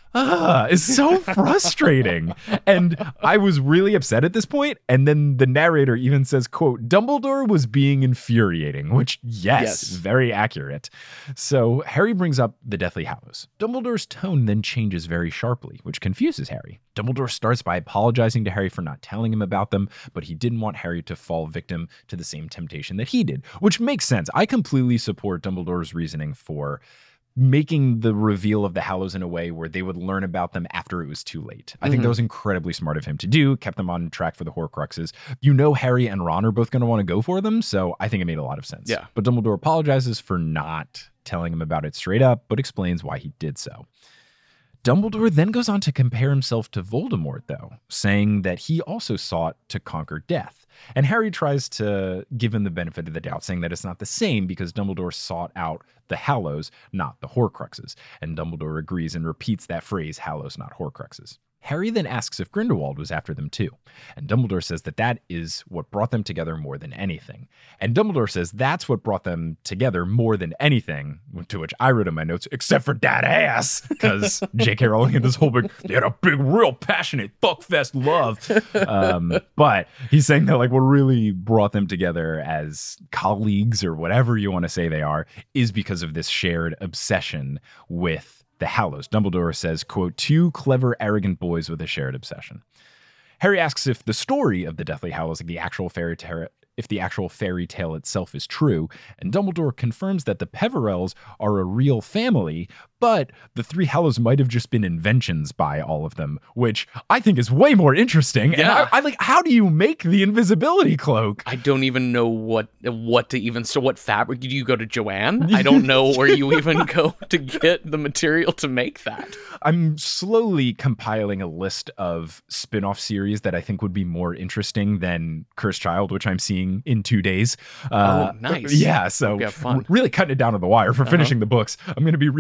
Ah, is so frustrating. And I was really upset at this point. And then the narrator even says, quote, Dumbledore was being infuriating, which, yes, Yes. very accurate. So Harry brings up the Deathly Hallows. Dumbledore's tone then changes very sharply, which confuses Harry. Dumbledore starts by apologizing to Harry for not telling him about them, but he didn't want Harry to fall victim to the same temptation that he did, which makes sense. I completely support Dumbledore's reasoning for making the reveal of the Hallows in a way where they would learn about them after it was too late. I think that was incredibly smart of him to do, kept them on track for the Horcruxes. You know Harry and Ron are both going to want to go for them, so I think it made a lot of sense. Yeah. But Dumbledore apologizes for not telling him about it straight up, but explains why he did so. Dumbledore then goes on to compare himself to Voldemort, though, saying that he also sought to conquer death. And Harry tries to give him the benefit of the doubt, saying that it's not the same because Dumbledore sought out the Hallows, not the Horcruxes. And Dumbledore agrees and repeats that phrase, Hallows, not Horcruxes. Harry then asks if Grindelwald was after them too. And Dumbledore says that that is what brought them together more than anything. And Dumbledore says that's what brought them together more than anything, to which I wrote in my notes, except for that ass, because J K Rowling had this whole big, they had a big, real passionate fuckfest love. Um, but he's saying that like what really brought them together as colleagues or whatever you want to say they are is because of this shared obsession with the Hallows. Dumbledore says, quote, two clever, arrogant boys with a shared obsession. Harry asks if the story of the Deathly Hallows, like the actual fairy tale, if the actual fairy tale itself is true, and Dumbledore confirms that the Peverells are a real family, but the three Hallows might have just been inventions by all of them, which I think is way more interesting. And Yeah. I, I like, how do you make the invisibility cloak? I don't even know what what to even so what fabric. Do you go to Joanne? I don't know where you even go to get the material to make that. I'm slowly compiling a list of spin-off series that I think would be more interesting than Cursed Child, which I'm seeing in two days. Uh, Oh, nice. Yeah, so Yeah, fun. really cutting it down to the wire for finishing the books. I'm going to be reading the final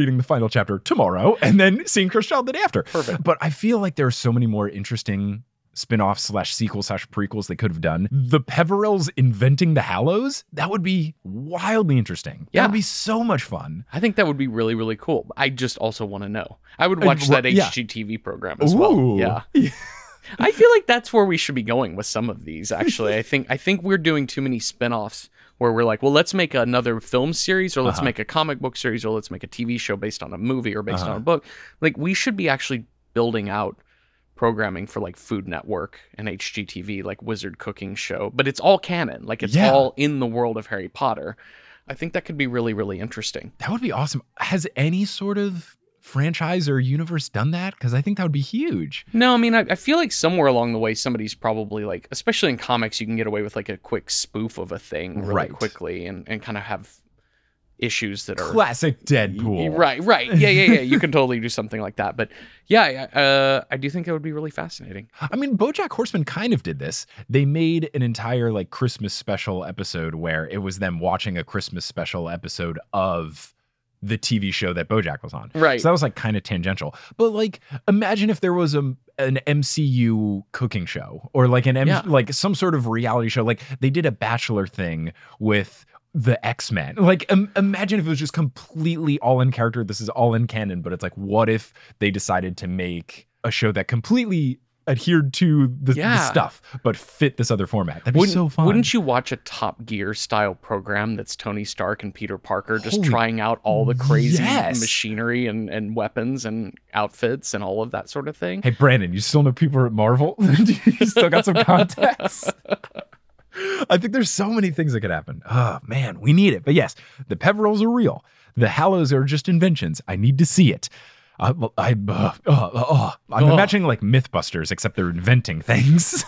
title chapter tomorrow, and then seeing Cursed Child the day after. Perfect. But I feel like there are so many more interesting spin-offs slash sequels slash prequels they could have done. The Peverells inventing the Hallows, that would be wildly interesting. Yeah. That would be so much fun. I think that would be really, really cool. I just also want to know. I would watch Uh, that yeah. H G T V program as Ooh. well. Yeah. I feel like that's where we should be going with some of these, actually. I think I think we're doing too many spin-offs where we're like, well, let's make another film series, or let's Uh-huh. make a comic book series, or let's make a T V show based on a movie or based Uh-huh. on a book. Like, we should be actually building out programming for like Food Network and H G T V, like Wizard Cooking Show, but it's all canon. Like, it's Yeah. all in the world of Harry Potter. I think that could be really, really interesting. That would be awesome. Has any sort of franchise or universe done that? Because I think that would be huge. No, I mean, I, I feel like somewhere along the way, somebody's probably like, especially in comics, you can get away with like a quick spoof of a thing really Right. quickly and, and kind of have issues that are Classic Deadpool. right, right. Yeah, yeah, yeah. You can totally do something like that. But yeah, uh, I do think it would be really fascinating. I mean, BoJack Horseman kind of did this. They made an entire like Christmas special episode where it was them watching a Christmas special episode of the T V show that BoJack was on. Right. So that was like kind of tangential. But like, imagine if there was a an M C U cooking show or like an M- Yeah. like some sort of reality show. Like they did a Bachelor thing with the X-Men. Like im- imagine if it was just completely all in character. This is all in canon, but it's like, what if they decided to make a show that completely adhered to the, the Yeah. stuff, but fit this other format? That'd be Wouldn't, so fun. wouldn't you watch a Top Gear style program that's Tony Stark and Peter Parker just Holy- still out all the crazy Yes. machinery and, and weapons and outfits and all of that sort of thing? Hey, Brandon, you still know people at Marvel? You still got some contacts? I think there's so many things that could happen. Oh, man, we need it. But yes, the Peverells are real. The Hallows are just inventions. I need to see it. Uh, I, uh, uh, uh, I'm Oh. imagining like Mythbusters, except they're inventing things.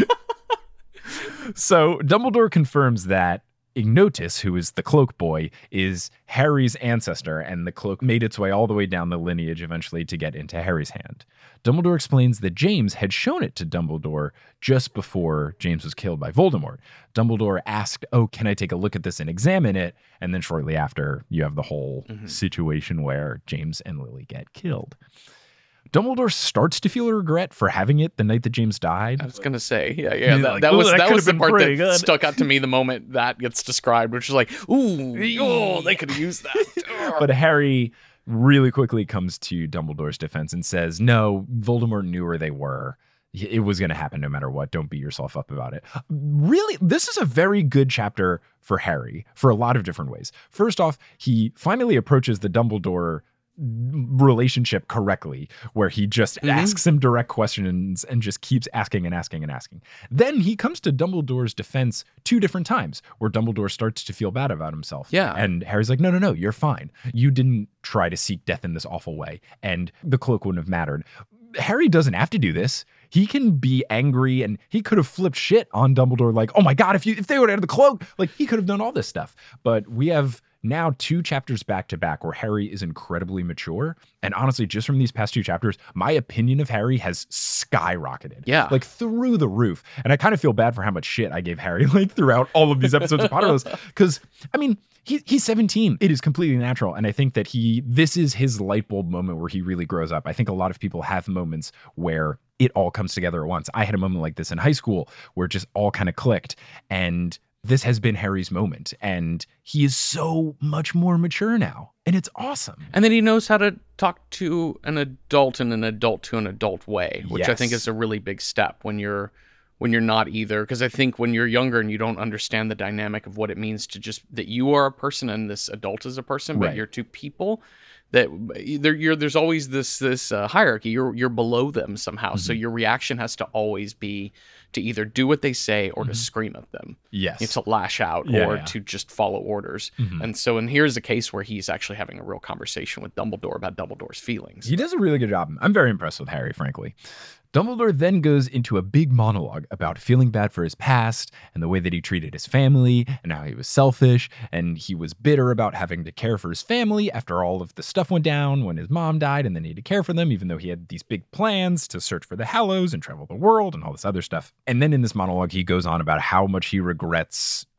So Dumbledore confirms that Ignotus, who is the cloak boy, is Harry's ancestor, and the cloak made its way all the way down the lineage eventually to get into Harry's hand. Dumbledore explains that James had shown it to Dumbledore just before James was killed by Voldemort. Dumbledore asked, oh, can I take a look at this and examine it? And then shortly after, you have the whole Mhm. situation where James and Lily get killed. Dumbledore starts to feel regret for having it the night that James died. I was gonna say, yeah, yeah. He's That, like, that "Ooh, was that that could've was the been part that pretty good." stuck out to me the moment that gets described, which is like, ooh, oh, they could have used that. But Harry really quickly comes to Dumbledore's defense and says, no, Voldemort knew where they were. It was going to happen no matter what. Don't beat yourself up about it. Really, this is a very good chapter for Harry for a lot of different ways. First off, he finally approaches the Dumbledore relationship correctly, where he just Mhm. asks him direct questions and just keeps asking and asking and asking. Then he comes to Dumbledore's defense two different times, where Dumbledore starts to feel bad about himself. Yeah. And Harry's like, no, no, no, you're fine. You didn't try to seek death in this awful way, and the cloak wouldn't have mattered. Harry doesn't have to do this. He can be angry, and he could have flipped shit on Dumbledore, like, oh my God, if you if they would have had the cloak, like he could have done all this stuff. But we have now two chapters back to back where Harry is incredibly mature. And honestly, just from these past two chapters, my opinion of Harry has skyrocketed. Yeah. Like through the roof. And I kind of feel bad for how much shit I gave Harry like throughout all of these episodes of Potterless. Because, I mean, he, he's seventeen. It is completely natural. And I think that he, this is his light bulb moment where he really grows up. I think a lot of people have moments where it all comes together at once. I had a moment like this in high school where it just all kind of clicked. And this has been Harry's moment, and he is so much more mature now, and it's awesome. And then he knows how to talk to an adult in an adult to an adult way, which I think Yes. is a really big step when you're when you're not either. Because I think when you're younger and you don't understand the dynamic of what it means to just that you are a person and this adult is a person, but Right. you're two people. That there, you're, there's always this this uh, hierarchy. You're you're below them somehow, so Mhm. your reaction has to always be to either do what they say or to scream at them. Yes. You know, to lash out Yeah, or yeah. to just follow orders. Mhm. And so, and here's a case where he's actually having a real conversation with Dumbledore about Dumbledore's feelings. He does a really good job. I'm very impressed with Harry, frankly. Dumbledore then goes into a big monologue about feeling bad for his past and the way that he treated his family and how he was selfish and he was bitter about having to care for his family after all of the stuff went down when his mom died and then he had to care for them, even though he had these big plans to search for the Hallows and travel the world and all this other stuff. And then in this monologue, he goes on about how much he regrets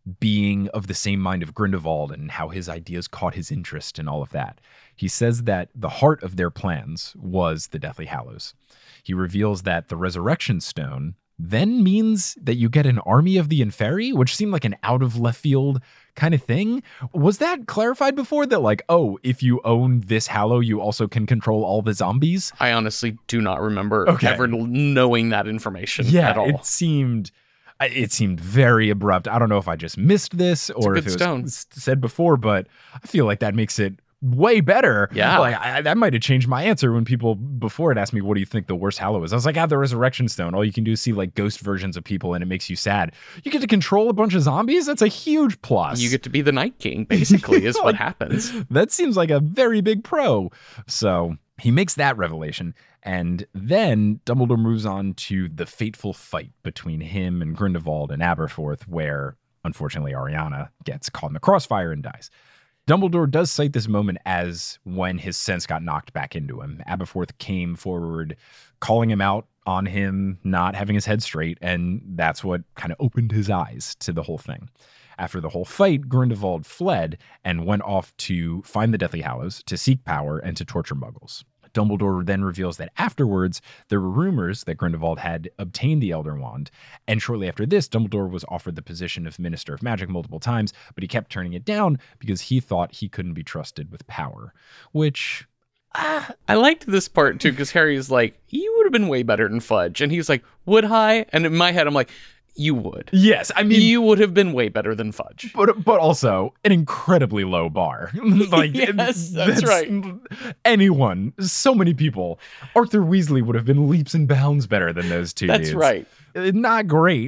being of the same mind of Grindelwald and how his ideas caught his interest and all of that. He says that the heart of their plans was the Deathly Hallows. He reveals that the Resurrection Stone then means that you get an army of the Inferi, which seemed like an out of left field kind of thing. Was that clarified before that, like, oh, if you own this Hallow, you also can control all the zombies? I honestly do not remember okay. ever knowing that information yeah, at all. It seemed it seemed very abrupt. I don't know if I just missed this or if it stone. was said before, but I feel like that makes it way better. Yeah. Like I, that might have changed my answer when people before it asked me, what do you think the worst Hallow is? I was like, ah, the Resurrection Stone. All you can do is see like ghost versions of people and it makes you sad. You get to control a bunch of zombies? That's a huge plus. You get to be the Night King, basically, is like, what happens. That seems like a very big pro. So he makes that revelation. And then Dumbledore moves on to the fateful fight between him and Grindelwald and Aberforth, where unfortunately Ariana gets caught in the crossfire and dies. Dumbledore does cite this moment as when his sense got knocked back into him. Aberforth came forward, calling him out on him not having his head straight, and that's what kind of opened his eyes to the whole thing. After the whole fight, Grindelwald fled and went off to find the Deathly Hallows, to seek power, and to torture Muggles. Dumbledore then reveals that afterwards, there were rumors that Grindelwald had obtained the Elder Wand, and shortly after this, Dumbledore was offered the position of Minister of Magic multiple times, but he kept turning it down because he thought he couldn't be trusted with power, which... Uh, I liked this part, too, because Harry's like, you would have been way better than Fudge, and he's like, would I? And in my head, I'm like, you would. Yes, I mean... You would have been way better than Fudge. But but also, an incredibly low bar. like yes, that's, that's right. Anyone, so many people. Arthur Weasley would have been leaps and bounds better than those two That's dudes. right. Not great.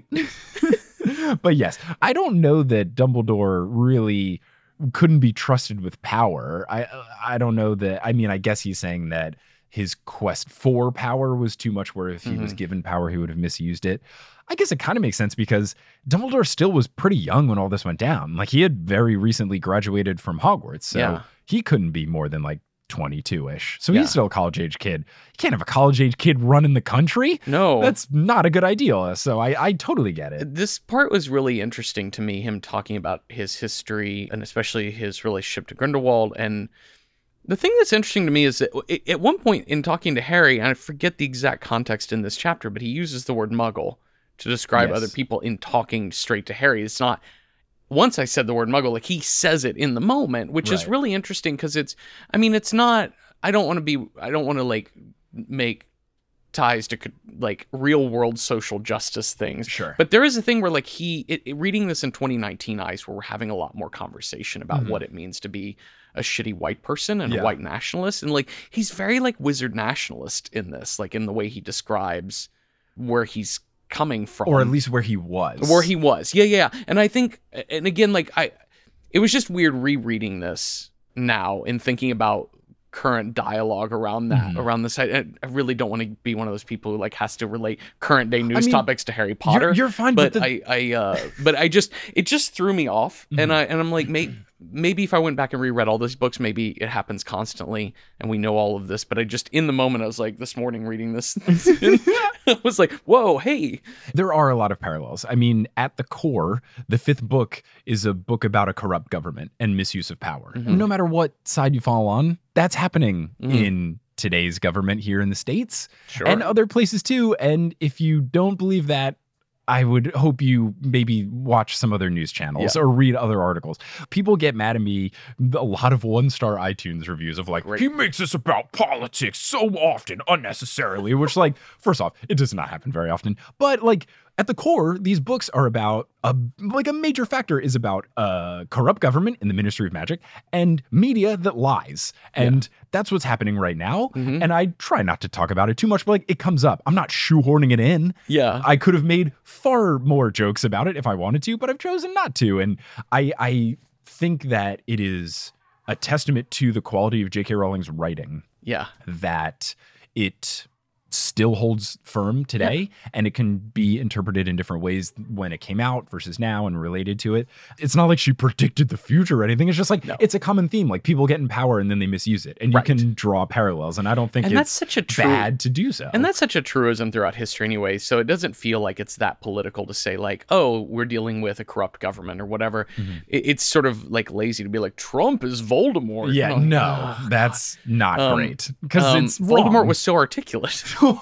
But yes, I don't know that Dumbledore really couldn't be trusted with power. I I don't know that... I mean, I guess he's saying that his quest for power was too much, where if he mm-hmm. was given power, he would have misused it. I guess it kind of makes sense because Dumbledore still was pretty young when all this went down. Like, he had very recently graduated from Hogwarts, so yeah. he couldn't be more than like twenty-two-ish. So yeah. he's still a college-age kid. You can't have a college-age kid running the country. No. That's not a good idea. So I, I totally get it. This part was really interesting to me, him talking about his history and especially his relationship to Grindelwald. And the thing that's interesting to me is that at one point in talking to Harry, and I forget the exact context in this chapter, but he uses the word Muggle to describe yes. other people in talking straight to Harry. It's not, once I said the word Muggle, like he says it in the moment, which right. is really interesting because it's, I mean, it's not, I don't want to be, I don't want to like make ties to like real world social justice things. Sure. But there is a thing where like he, it, it, reading this in twenty nineteen eyes, where we're having a lot more conversation about mm-hmm. what it means to be a shitty white person and yeah. a white nationalist. And like, he's very like wizard nationalist in this, like in the way he describes where he's coming from, or at least where he was where he was yeah yeah and I think, and again, like I it was just weird rereading this now and thinking about current dialogue around that mm-hmm. around this. I, I really don't want to be one of those people who like has to relate current day news I mean, topics to Harry Potter. You're, you're fine, but, but the... I I uh but I just it just threw me off, mm-hmm. and I and I'm like, maybe maybe if I went back and reread all those books, maybe it happens constantly and we know all of this. But I just in the moment I was like, this morning reading this, I was like, whoa, hey. There are a lot of parallels. I mean, at the core, the fifth book is a book about a corrupt government and misuse of power. Mm-hmm. No matter what side you fall on, that's happening mm-hmm. in today's government here in the States sure. and other places too. And if you don't believe that, I would hope you maybe watch some other news channels yeah. or read other articles. People get mad at me, a lot of one-star iTunes reviews of like, Great. He makes this about politics so often, unnecessarily, which like, first off, it does not happen very often. But like, at the core, these books are about, a like a major factor is about a corrupt government in the Ministry of Magic and media that lies. And yeah. that's what's happening right now. Mm-hmm. And I try not to talk about it too much, but like it comes up. I'm not shoehorning it in. Yeah. I could have made far more jokes about it if I wanted to, but I've chosen not to. And I, I think that it is a testament to the quality of J K Rowling's writing. Yeah. That it still holds firm today, yeah. and it can be interpreted in different ways when it came out versus now and related to it. It's not like she predicted the future or anything. It's just like, no. it's a common theme. Like people get in power and then they misuse it, and you right. can draw parallels. And I don't think and it's that's such a true, bad to do so. And that's such a truism throughout history anyway. So it doesn't feel like it's that political to say like, oh, we're dealing with a corrupt government or whatever. Mm-hmm. It, it's sort of like lazy to be like, Trump is Voldemort. Yeah, like, no, oh, that's not um, great. Because um, it's wrong. Voldemort was so articulate.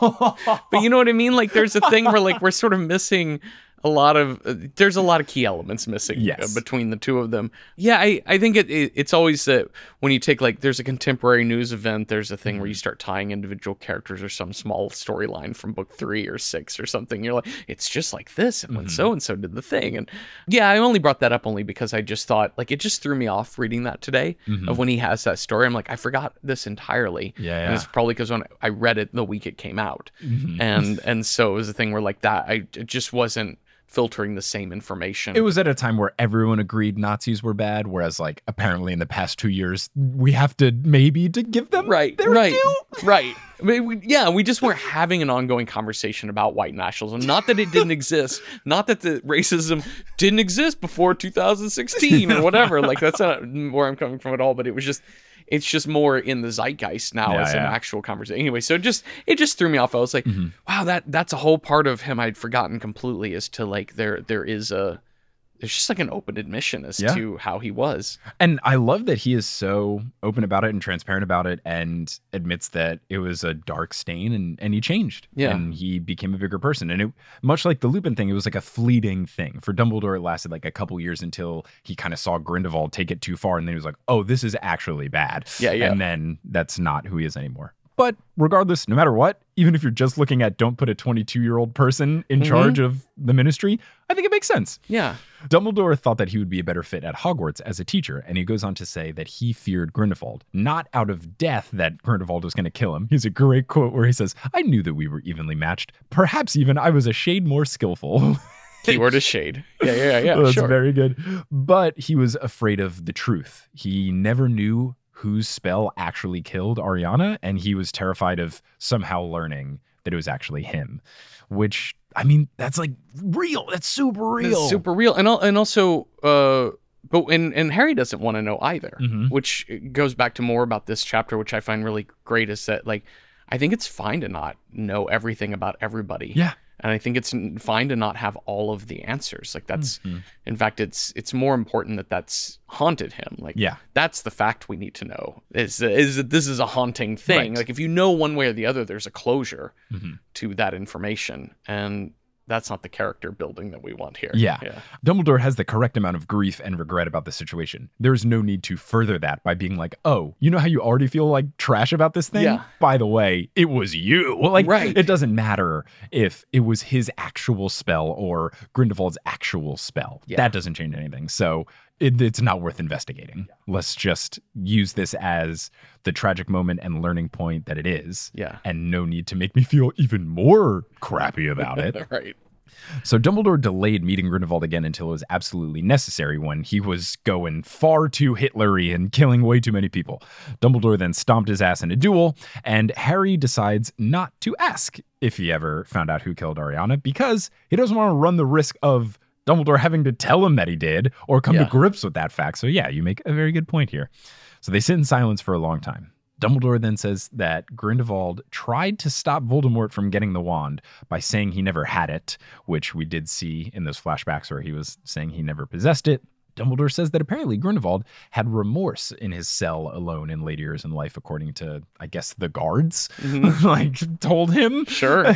But you know what I mean? Like there's a thing where like we're sort of missing a lot of uh, there's a lot of key elements missing yes. uh, between the two of them. Yeah, I, I think it, it it's always that when you take like there's a contemporary news event, there's a thing mm-hmm. where you start tying individual characters or some small storyline from book three or six or something. You're like, it's just like this, and mm-hmm. when so and so did the thing. And yeah, I only brought that up only because I just thought like it just threw me off reading that today mm-hmm. of when he has that story. I'm like, I forgot this entirely. Yeah, yeah. And it's probably because when I read it the week it came out, mm-hmm. and and so it was a thing where like that I it just wasn't filtering the same information. It was at a time where everyone agreed Nazis were bad, whereas like apparently in the past two years we have to maybe to give them right, their right, due. right. I mean, we, yeah, we just weren't having an ongoing conversation about white nationalism. Not that it didn't exist, not that the racism didn't exist before two thousand sixteen or whatever. Like that's not where I'm coming from at all. But it was just. It's just more in the zeitgeist now yeah, as yeah. an actual conversation. Anyway, so it just it just threw me off. I was like, mm-hmm. wow, that that's a whole part of him I'd forgotten completely as to like there there is a there's just like an open admission as yeah. to how he was. And I love that he is so open about it and transparent about it and admits that it was a dark stain and, and he changed. Yeah. And he became a bigger person. And it, much like the Lupin thing, it was like a fleeting thing. For Dumbledore, it lasted like a couple years until he kind of saw Grindelwald take it too far. And then he was like, oh, this is actually bad. Yeah, yeah. And then that's not who he is anymore. But regardless, no matter what, even if you're just looking at don't put a twenty-two-year-old person in mm-hmm. charge of the ministry, I think it makes sense. Yeah. Dumbledore thought that he would be a better fit at Hogwarts as a teacher, and he goes on to say that he feared Grindelwald, not out of death that Grindelwald was going to kill him. He's a great quote where he says, I knew that we were evenly matched. Perhaps even I was a shade more skillful. Keyword is shade. Yeah, yeah, yeah. That's sure. very good. But he was afraid of the truth. He never knew whose spell actually killed Ariana, and he was terrified of somehow learning that it was actually him, which, I mean, that's like real. That's super real. That's super real. And and also, uh, but and, and Harry doesn't want to know either, mm-hmm. which goes back to more about this chapter, which I find really great, is that, like, I think it's fine to not know everything about everybody. Yeah. And I think it's fine to not have all of the answers. Like that's, mm-hmm. in fact, it's it's more important that that's haunted him. Like, yeah. that's the fact we need to know is is that this is a haunting thing. Right. Like if you know one way or the other, there's a closure mm-hmm. to that information, and that's not the character building that we want here. Yeah. yeah. Dumbledore has the correct amount of grief and regret about the situation. There's no need to further that by being like, oh, you know how you already feel like trash about this thing? Yeah. By the way, it was you. Like, right. It doesn't matter if it was his actual spell or Grindelwald's actual spell. Yeah. That doesn't change anything. So it, it's not worth investigating. Yeah. Let's just use this as the tragic moment and learning point that it is. Yeah. And no need to make me feel even more crappy about it. Right. So Dumbledore delayed meeting Grindelwald again until it was absolutely necessary, when he was going far too Hitler-y and killing way too many people. Dumbledore then stomped his ass in a duel, and Harry decides not to ask if he ever found out who killed Ariana, because he doesn't want to run the risk of Dumbledore having to tell him that he did or come yeah. to grips with that fact. So yeah, you make a very good point here. So they sit in silence for a long time. Dumbledore then says that Grindelwald tried to stop Voldemort from getting the wand by saying he never had it, which we did see in those flashbacks where he was saying he never possessed it. Dumbledore says that apparently Grindelwald had remorse in his cell alone in later years in life, according to, I guess, the guards, mm-hmm. like, told him. Sure.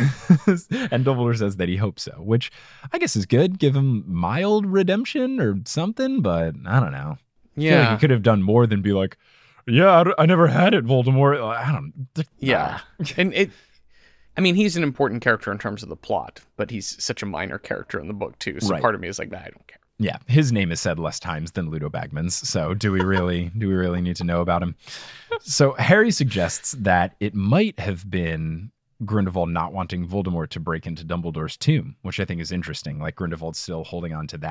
And Dumbledore says that he hopes so, which I guess is good. Give him mild redemption or something, but I don't know. Yeah. I feel like he could have done more than be like, yeah, I, I never had it, Voldemort. I don't. Yeah, and it. I mean, he's an important character in terms of the plot, but he's such a minor character in the book too. So right. part of me is like, nah, I don't care. Yeah, his name is said less times than Ludo Bagman's. So do we really? do we really need to know about him? So Harry suggests that it might have been Grindelwald not wanting Voldemort to break into Dumbledore's tomb, which I think is interesting. Like Grindelwald's still holding on to that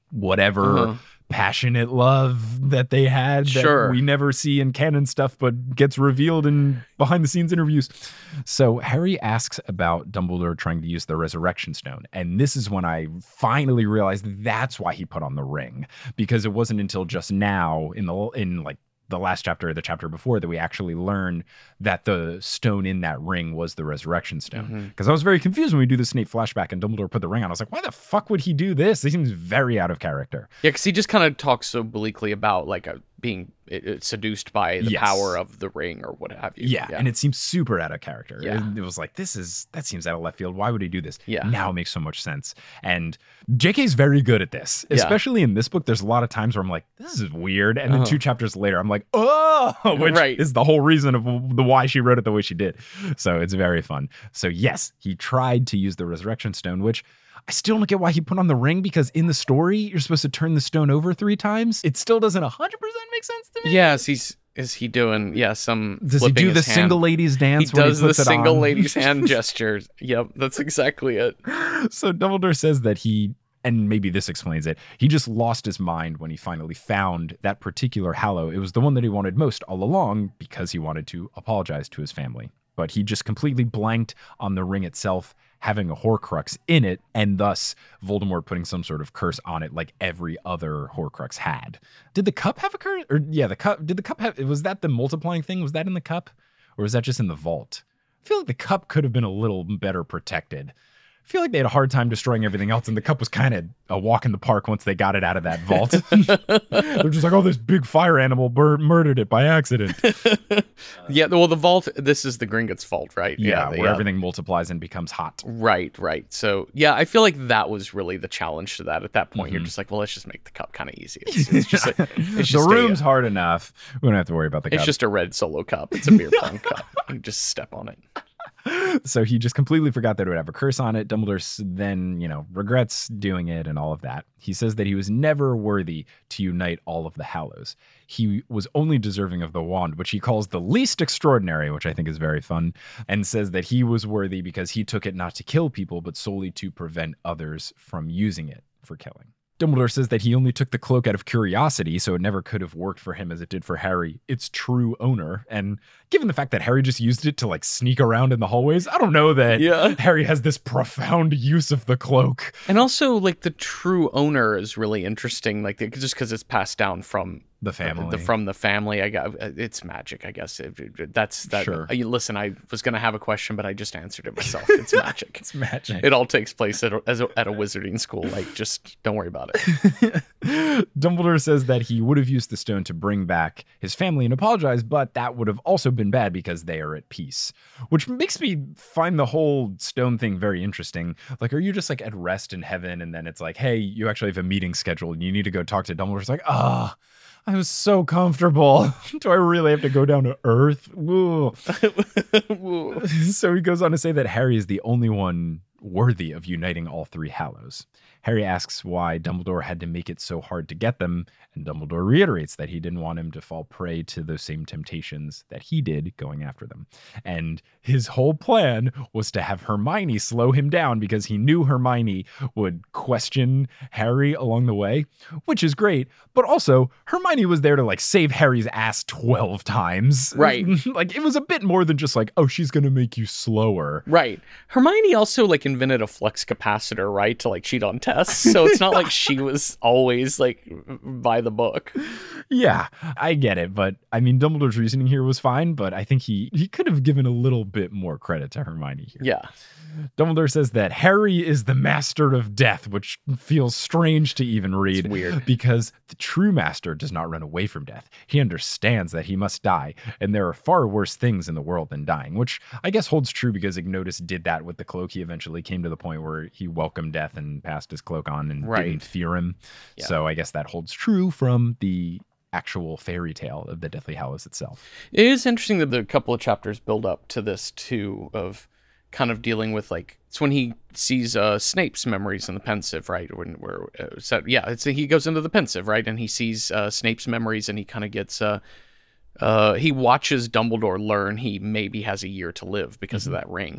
whatever Uh-huh. passionate love that they had that Sure. we never see in canon stuff but gets revealed in behind the scenes interviews. So Harry asks about Dumbledore trying to use the Resurrection Stone, and this is when I finally realized that's why he put on the ring, because it wasn't until just now in the in like the last chapter or the chapter before that we actually learn that the stone in that ring was the Resurrection Stone. Because Mhm. I was very confused when we do the Snape flashback and Dumbledore put the ring on. I was like, why the fuck would he do this? He seems very out of character. Yeah, because he just kind of talks so obliquely about like a, being it, it seduced by the Yes. power of the ring or what have you. Yeah, and it seems super out of character. Yeah. And it was like, this is, that seems out of left field. Why would he do this? Yeah. Now it makes so much sense. And J K's very good at this, Yeah. especially in this book. There's a lot of times where I'm like, this is weird. And then Uh-huh. two chapters later, I'm like, oh, which Right. is the whole reason of the why she wrote it the way she did. So it's very fun. So yes, he tried to use the Resurrection Stone, which I still don't get why he put on the ring, because in the story, you're supposed to turn the stone over three times. It still doesn't one hundred percent make sense to me. Yes, he's is he doing yeah some Does he flipping do the his hand. single ladies dance He when he does the puts it single on? ladies hand gestures. Yep, that's exactly it. So Dumbledore says that he, and maybe this explains it, he just lost his mind when he finally found that particular Hallow. It was the one that he wanted most all along because he wanted to apologize to his family. But he just completely blanked on the ring itself having a Horcrux in it, and thus Voldemort putting some sort of curse on it like every other Horcrux had. Did the cup have a curse? Or yeah, the cup, did the cup have, was that the multiplying thing? Was that in the cup? Or was that just in the vault? I feel like the cup could have been a little better protected. I feel like they had a hard time destroying everything else, and the cup was kind of a walk in the park once they got it out of that vault. They're just like, oh, this big fire animal bur- murdered it by accident. Yeah, well, the vault. This is the Gringotts vault, right? Yeah, they- where everything multiplies and becomes hot. Right, right. So yeah, I feel like that was really the challenge to that. At that point, you're Mhm. just like, well, let's just make the cup kind of easy. It's, it's just like, it's the just room's a, hard enough. We don't have to worry about the It's cup. just a red Solo cup. It's a beer pong cup. You just step on it. So he just completely forgot that it would have a curse on it. Dumbledore s- then, you know, regrets doing it and all of that. He says that he was never worthy to unite all of the Hallows. He was only deserving of the wand, which he calls the least extraordinary, which I think is very fun, and says that he was worthy because he took it not to kill people, but solely to prevent others from using it for killing. Dumbledore says that he only took the cloak out of curiosity, so it never could have worked for him as it did for Harry, its true owner. And given the fact that Harry just used it to like sneak around in the hallways, I don't know that Yeah. Harry has this profound use of the cloak. And also, like the true owner is really interesting. Like the, just because it's passed down from The family. the, from the family. I got it's magic. I guess it, it- that's that. Sure. uh, listen, I was gonna have a question, but I just answered it myself. It's magic. It's magic. It all takes place at a, as a, at a wizarding school. Like, just don't worry about it. Dumbledore says that he would have used the stone to bring back his family and apologize, but that would have also been bad because they are at peace. Which makes me find the whole stone thing very interesting. Like, are you just like at rest in heaven and then it's like, hey, you actually have a meeting scheduled and you need to go talk to Dumbledore? It's like, ah, I was so comfortable. Do I really have to go down to Earth? Woo. So he goes on to say that Harry is the only one worthy of uniting all three Hallows. Harry asks why Dumbledore had to make it so hard to get them, and Dumbledore reiterates that he didn't want him to fall prey to those same temptations that he did going after them. And his whole plan was to have Hermione slow him down because he knew Hermione would question Harry along the way, which is great. But also, Hermione was there to like save Harry's ass twelve times. Right. Like, it was a bit more than just like, oh, she's going to make you slower. Right. Hermione also like invented a flux capacitor, right, to like cheat on tests. So it's not like she was always like by the book. Yeah, I get it. But I mean, Dumbledore's reasoning here was fine, but I think he, he could have given a little bit more credit to Hermione here. Yeah. Dumbledore says that Harry is the master of death, which feels strange to even read. It's weird. Because the true master does not run away from death. He understands that he must die, and there are far worse things in the world than dying, which I guess holds true because Ignotus did that with the cloak. He eventually came to the point where he welcomed death and passed his cloak on and Right. didn't fear him. Yeah. So I guess that holds true from the actual fairy tale of the Deathly Hallows itself. It is interesting that the couple of chapters build up to this too, of kind of dealing with like it's when he sees uh, Snape's memories in the Pensive, right? When where uh, so, yeah, it's he goes into the Pensive, right, and he sees uh, Snape's memories, and he kind of gets uh, uh, he watches Dumbledore learn he maybe has a year to live because Mm-hmm. of that ring.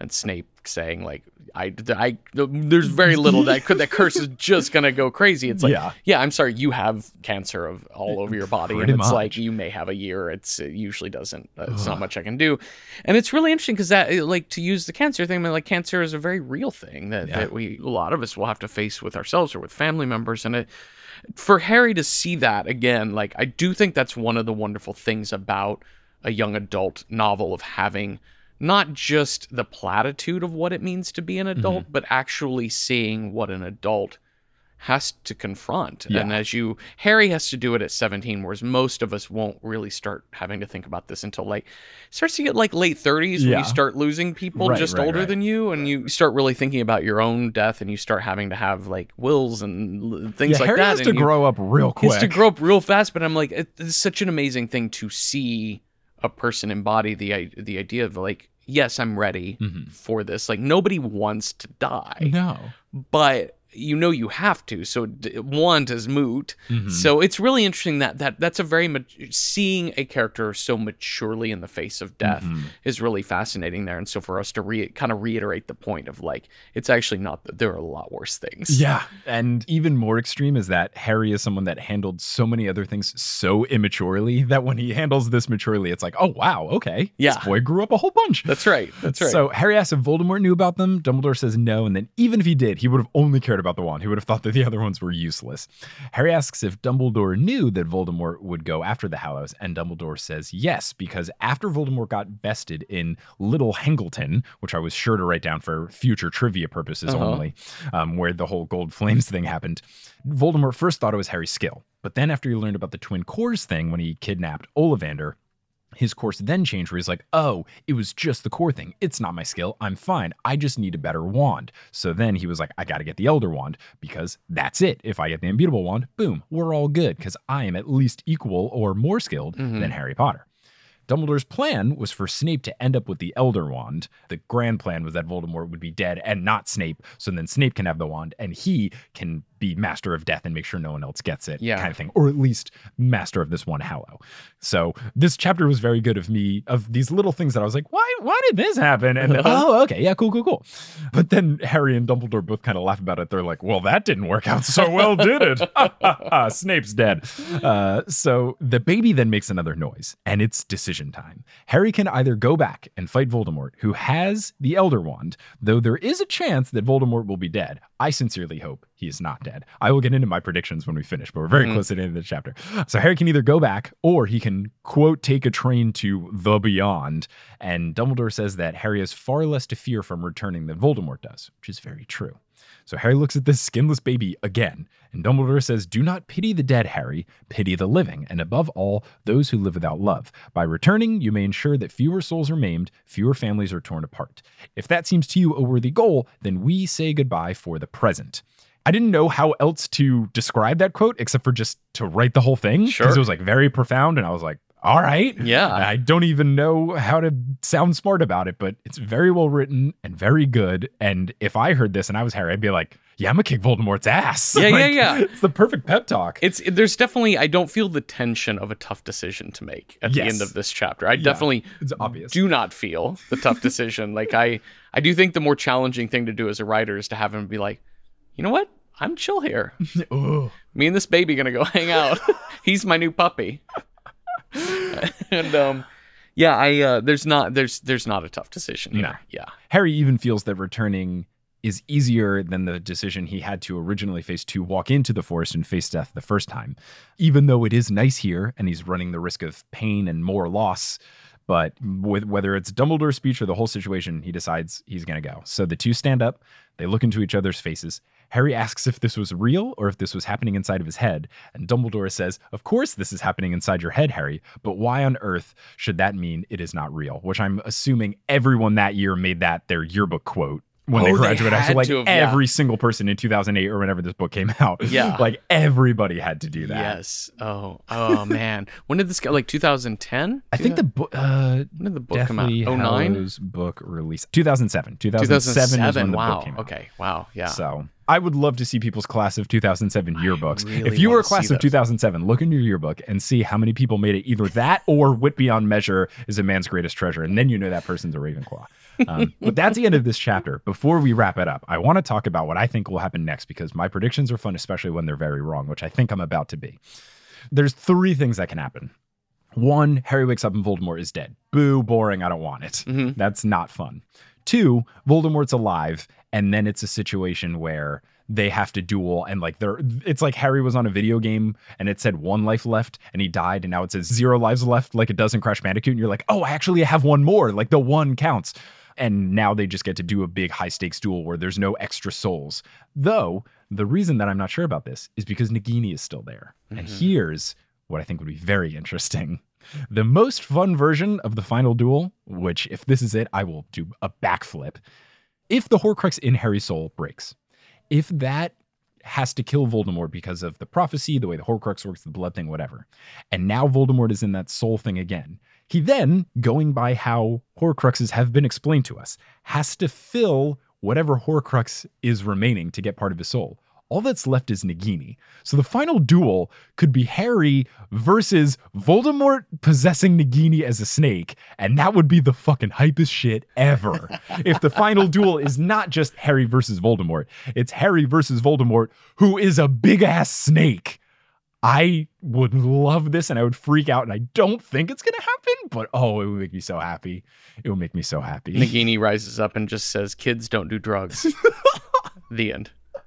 and Snape saying like, I, I, there's very little that could, that curse is just going to go crazy. It's like, yeah. yeah, I'm sorry, you have cancer of all over your body. Pretty and it's much. like, you may have a year. It's, it usually doesn't, uh, it's not much I can do. And it's really interesting because that, like, to use the cancer thing, I mean, like, cancer is a very real thing that, Yeah. that we, a lot of us will have to face with ourselves or with family members. And it, for Harry to see that again, like, I do think that's one of the wonderful things about a young adult novel, of having not just the platitude of what it means to be an adult, mm-hmm. but actually seeing what an adult has to confront. Yeah. And as you, Harry has to do it at seventeen, whereas most of us won't really start having to think about this until like, it starts to get like late thirties, Yeah. when you start losing people Right, just right, older right. than you, and you start really thinking about your own death, and you start having to have like wills and l- things Yeah, like Harry that. has and to you- grow up real he has quick. to grow up real fast, but I'm like, it- it's such an amazing thing to see a person embody the i- the idea of like, yes, I'm ready Mhm. for this. Like, nobody wants to die, No. but you know you have to. So d- want is moot. Mhm. So it's really interesting that that that's a very mat- seeing a character so maturely in the face of death Mhm. is really fascinating there. And so for us to re- kind of reiterate the point of like, it's actually not that there are a lot worse things. Yeah. And even more extreme is that Harry is someone that handled so many other things so immaturely that when he handles this maturely, it's like, oh, wow, okay. Yeah. This boy grew up a whole bunch. That's right. That's right. So Harry asks if Voldemort knew about them. Dumbledore says no. And then even if he did, he would have only cared about the wand. He would have thought that the other ones were useless. Harry asks if Dumbledore knew that Voldemort would go after the Hallows. And Dumbledore says yes, because after Voldemort got vested in Little Hangleton, which I was sure to write down for future trivia purposes Uh-huh. only, um, where the whole gold flames thing happened, Voldemort first thought it was Harry's skill. But then after he learned about the twin cores thing when he kidnapped Ollivander, his course then changed where he's like, oh, it was just the core thing. It's not my skill. I'm fine. I just need a better wand. So then he was like, I got to get the Elder Wand because that's it. If I get the Immutable Wand, boom, we're all good because I am at least equal or more skilled Mhm. than Harry Potter. Dumbledore's plan was for Snape to end up with the Elder Wand. The grand plan was that Voldemort would be dead and not Snape, so then Snape can have the wand and he can be master of death and make sure no one else gets it, Yeah. kind of thing, or at least master of this one Hallow. So this chapter was very good of me, of these little things that I was like, why why did this happen? And then, oh, okay, yeah, cool, cool, cool. But then Harry and Dumbledore both kind of laugh about it. They're like, well, that didn't work out so well, did it? Snape's dead. Uh, so the baby then makes another noise, and it's decision time. Harry can either go back and fight Voldemort, who has the Elder Wand, though there is a chance that Voldemort will be dead. I sincerely hope he is not dead. I will get into my predictions when we finish, but we're very Mhm. close to the end of the chapter. So Harry can either go back or he can, quote, take a train to the beyond. And Dumbledore says that Harry has far less to fear from returning than Voldemort does, which is very true. So Harry looks at this skinless baby again, and Dumbledore says, do not pity the dead, Harry, pity the living, and above all, those who live without love. By returning, you may ensure that fewer souls are maimed, fewer families are torn apart. If that seems to you a worthy goal, then we say goodbye for the present. I didn't know how else to describe that quote except for just to write the whole thing. Sure. Because it was like very profound, and I was like, all right. Yeah. I don't even know how to sound smart about it, but it's very well written and very good. And if I heard this and I was Harry, I'd be like, yeah, I'm gonna kick Voldemort's ass. Yeah, yeah, Like, yeah. It's the perfect pep talk. It's there's definitely, I don't feel the tension of a tough decision to make at the Yes. end of this chapter. I Yeah, definitely it's obvious. do not feel the tough decision. Like I I do think the more challenging thing to do as a writer is to have him be like, you know what? I'm chill here. Ooh. Me and this baby gonna go hang out. He's my new puppy. and um yeah, I uh there's not there's there's not a tough decision here. No. Yeah. Harry even feels that returning is easier than the decision he had to originally face to walk into the forest and face death the first time. Even though it is nice here and he's running the risk of pain and more loss, but with whether it's Dumbledore's speech or the whole situation, he decides he's going to go. So the two stand up, they look into each other's faces. Harry asks if this was real or if this was happening inside of his head. And Dumbledore says, of course this is happening inside your head, Harry, but why on earth should that mean it is not real? Which I'm assuming everyone that year made that their yearbook quote when Oh, they they graduated. had So like to have, yeah. every single person in two thousand eight or whenever this book came out, Yeah. like everybody had to do that. Yes. Oh. Oh man. When did this go? Like two thousand ten? I think the book, uh, When did the book come out? Deathly oh nine? Hallows book release two thousand seven. two thousand seven, two thousand is when seven. the Wow. book came out. Okay. Wow. Yeah. So I would love to see people's class of two thousand seven yearbooks. really If you were a wanna class see of those. two thousand seven, look in your yearbook and see how many people made it either that or Wit Beyond Measure is a man's greatest treasure. And then you know that person's a Ravenclaw. Um, but that's the end of this chapter. Before we wrap it up, I want to talk about what I think will happen next because my predictions are fun, especially when they're very wrong, which I think I'm about to be. There's three things that can happen. One, Harry wakes up and Voldemort is dead. Boo, boring, I don't want it. Mm-hmm. That's not fun. Two, Voldemort's alive, and then it's a situation where they have to duel and like they're it's like Harry was on a video game and it said one life left and he died and now it says zero lives left like it does in Crash Bandicoot and you're like, oh, I actually have one more, like the one counts. And now they just get to do a big high stakes duel where there's no extra souls. Though the reason that I'm not sure about this is because Nagini is still there. Mm-hmm. And here's what I think would be very interesting. The most fun version of the final duel, which if this is it, I will do a backflip. If the Horcrux in Harry's soul breaks, if that has to kill Voldemort because of the prophecy, the way the Horcrux works, the blood thing, whatever, and now Voldemort is in that soul thing again, he then, going by how Horcruxes have been explained to us, has to fill whatever Horcrux is remaining to get part of his soul. All that's left is Nagini. So the final duel could be Harry versus Voldemort possessing Nagini as a snake, and that would be the fucking hypest shit ever. If the final duel is not just Harry versus Voldemort, it's Harry versus Voldemort, who is a big-ass snake. I would love this, and I would freak out, and I don't think it's going to happen, but oh, it would make me so happy. It would make me so happy. Nagini rises up and just says, kids don't do drugs. The end.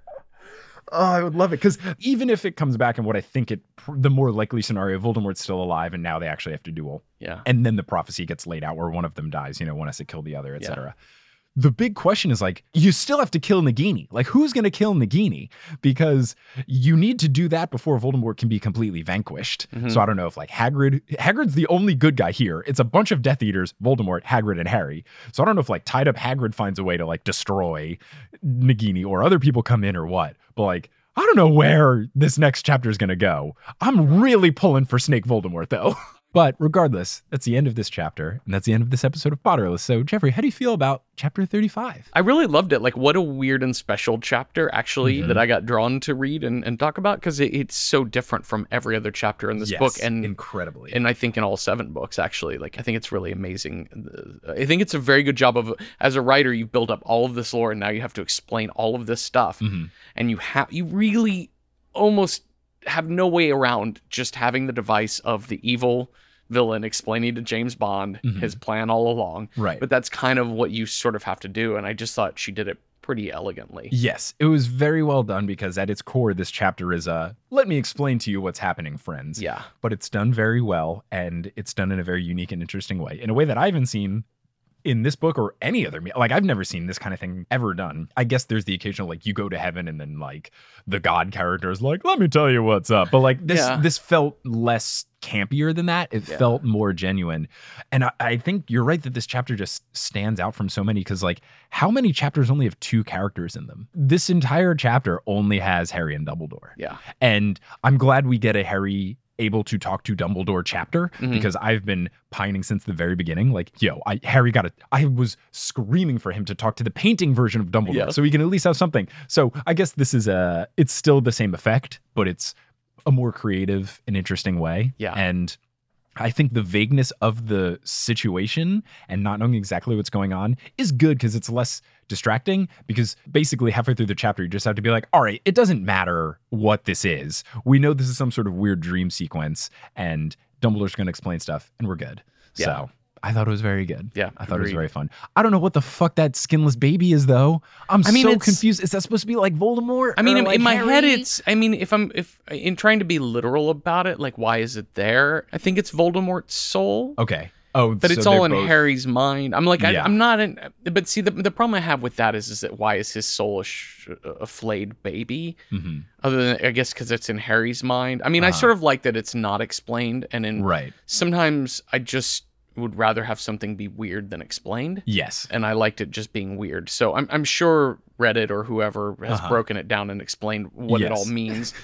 Oh, I would love it. Because even if it comes back and what I think it, the more likely scenario, Voldemort's still alive and now they actually have to duel. Yeah. And then the prophecy gets laid out where one of them dies, you know, one has to kill the other, et Yeah. cetera. The big question is like, you still have to kill Nagini. Like, who's going to kill Nagini? Because you need to do that before Voldemort can be completely vanquished. Mm-hmm. So I don't know if like Hagrid, Hagrid's the only good guy here. It's a bunch of Death Eaters, Voldemort, Hagrid, and Harry. So I don't know if like tied up Hagrid finds a way to like destroy Nagini or other people come in or what. But like, I don't know where this next chapter is going to go. I'm really pulling for Snake Voldemort though. But regardless, that's the end of this chapter, and that's the end of this episode of Potterless. So, Jeffrey, how do you feel about chapter thirty-five? I really loved it. Like, what a weird and special chapter, actually, Mm-hmm. that I got drawn to read and, and talk about, because it, it's so different from every other chapter in this Yes, book. And incredibly. And I think in all seven books, actually. Like, I think it's really amazing. I think it's a very good job of, as a writer, you build up all of this lore, and now you have to explain all of this stuff. Mm-hmm. And you have, you really almost have no way around just having the device of the evil villain explaining to James Bond Mm-hmm. his plan all along. Right. But that's kind of what you sort of have to do. And I just thought she did it pretty elegantly. Yes, it was very well done because at its core, this chapter is a let me explain to you what's happening, friends. Yeah. But it's done very well, and it's done in a very unique and interesting way, in a way that I haven't seen in this book or any other, like I've never seen this kind of thing ever done. I guess there's the occasional, like you go to heaven and then like the God character is like, let me tell you what's up. But like this, Yeah. this felt less campier than that. It Yeah. felt more genuine. And I, I think you're right that this chapter just stands out from so many, because like how many chapters only have two characters in them? This entire chapter only has Harry and Dumbledore. Yeah. And I'm glad we get a Harry able to talk to Dumbledore chapter, Mhm. because I've been pining since the very beginning. Like, yo, I Harry got it. I was screaming for him to talk to the painting version of Dumbledore, Yeah. so we can at least have something. So I guess this is a, it's still the same effect, but it's a more creative and interesting way. Yeah. And I think the vagueness of the situation and not knowing exactly what's going on is good, because it's less distracting, because basically halfway through the chapter, you just have to be like, all right, it doesn't matter what this is. We know this is some sort of weird dream sequence, and Dumbledore's going to explain stuff, and we're good. Yeah. So I thought it was very good. Yeah, I thought it was agreed. very fun. I don't know what the fuck that skinless baby is, though. I'm I mean, so it's- confused. Is that supposed to be like Voldemort? I mean, or in, like in my Harry? head, it's, I mean, if I'm, if, in trying to be literal about it, like, why is it there? I think it's Voldemort's soul. Okay. Oh, But so it's all they're in both- Harry's mind. I'm like, I, Yeah. I'm not in. But see, the the problem I have with that is, is that why is his soul a, sh- a flayed baby? Mhm. Other than, I guess, because it's in Harry's mind. I mean, I Uh-huh. sort of like that it's not explained, and in Right. sometimes I just would rather have something be weird than explained. Yes. And I liked it just being weird. So I'm I'm sure Reddit or whoever has Uh-huh. broken it down and explained what it Yes. all means.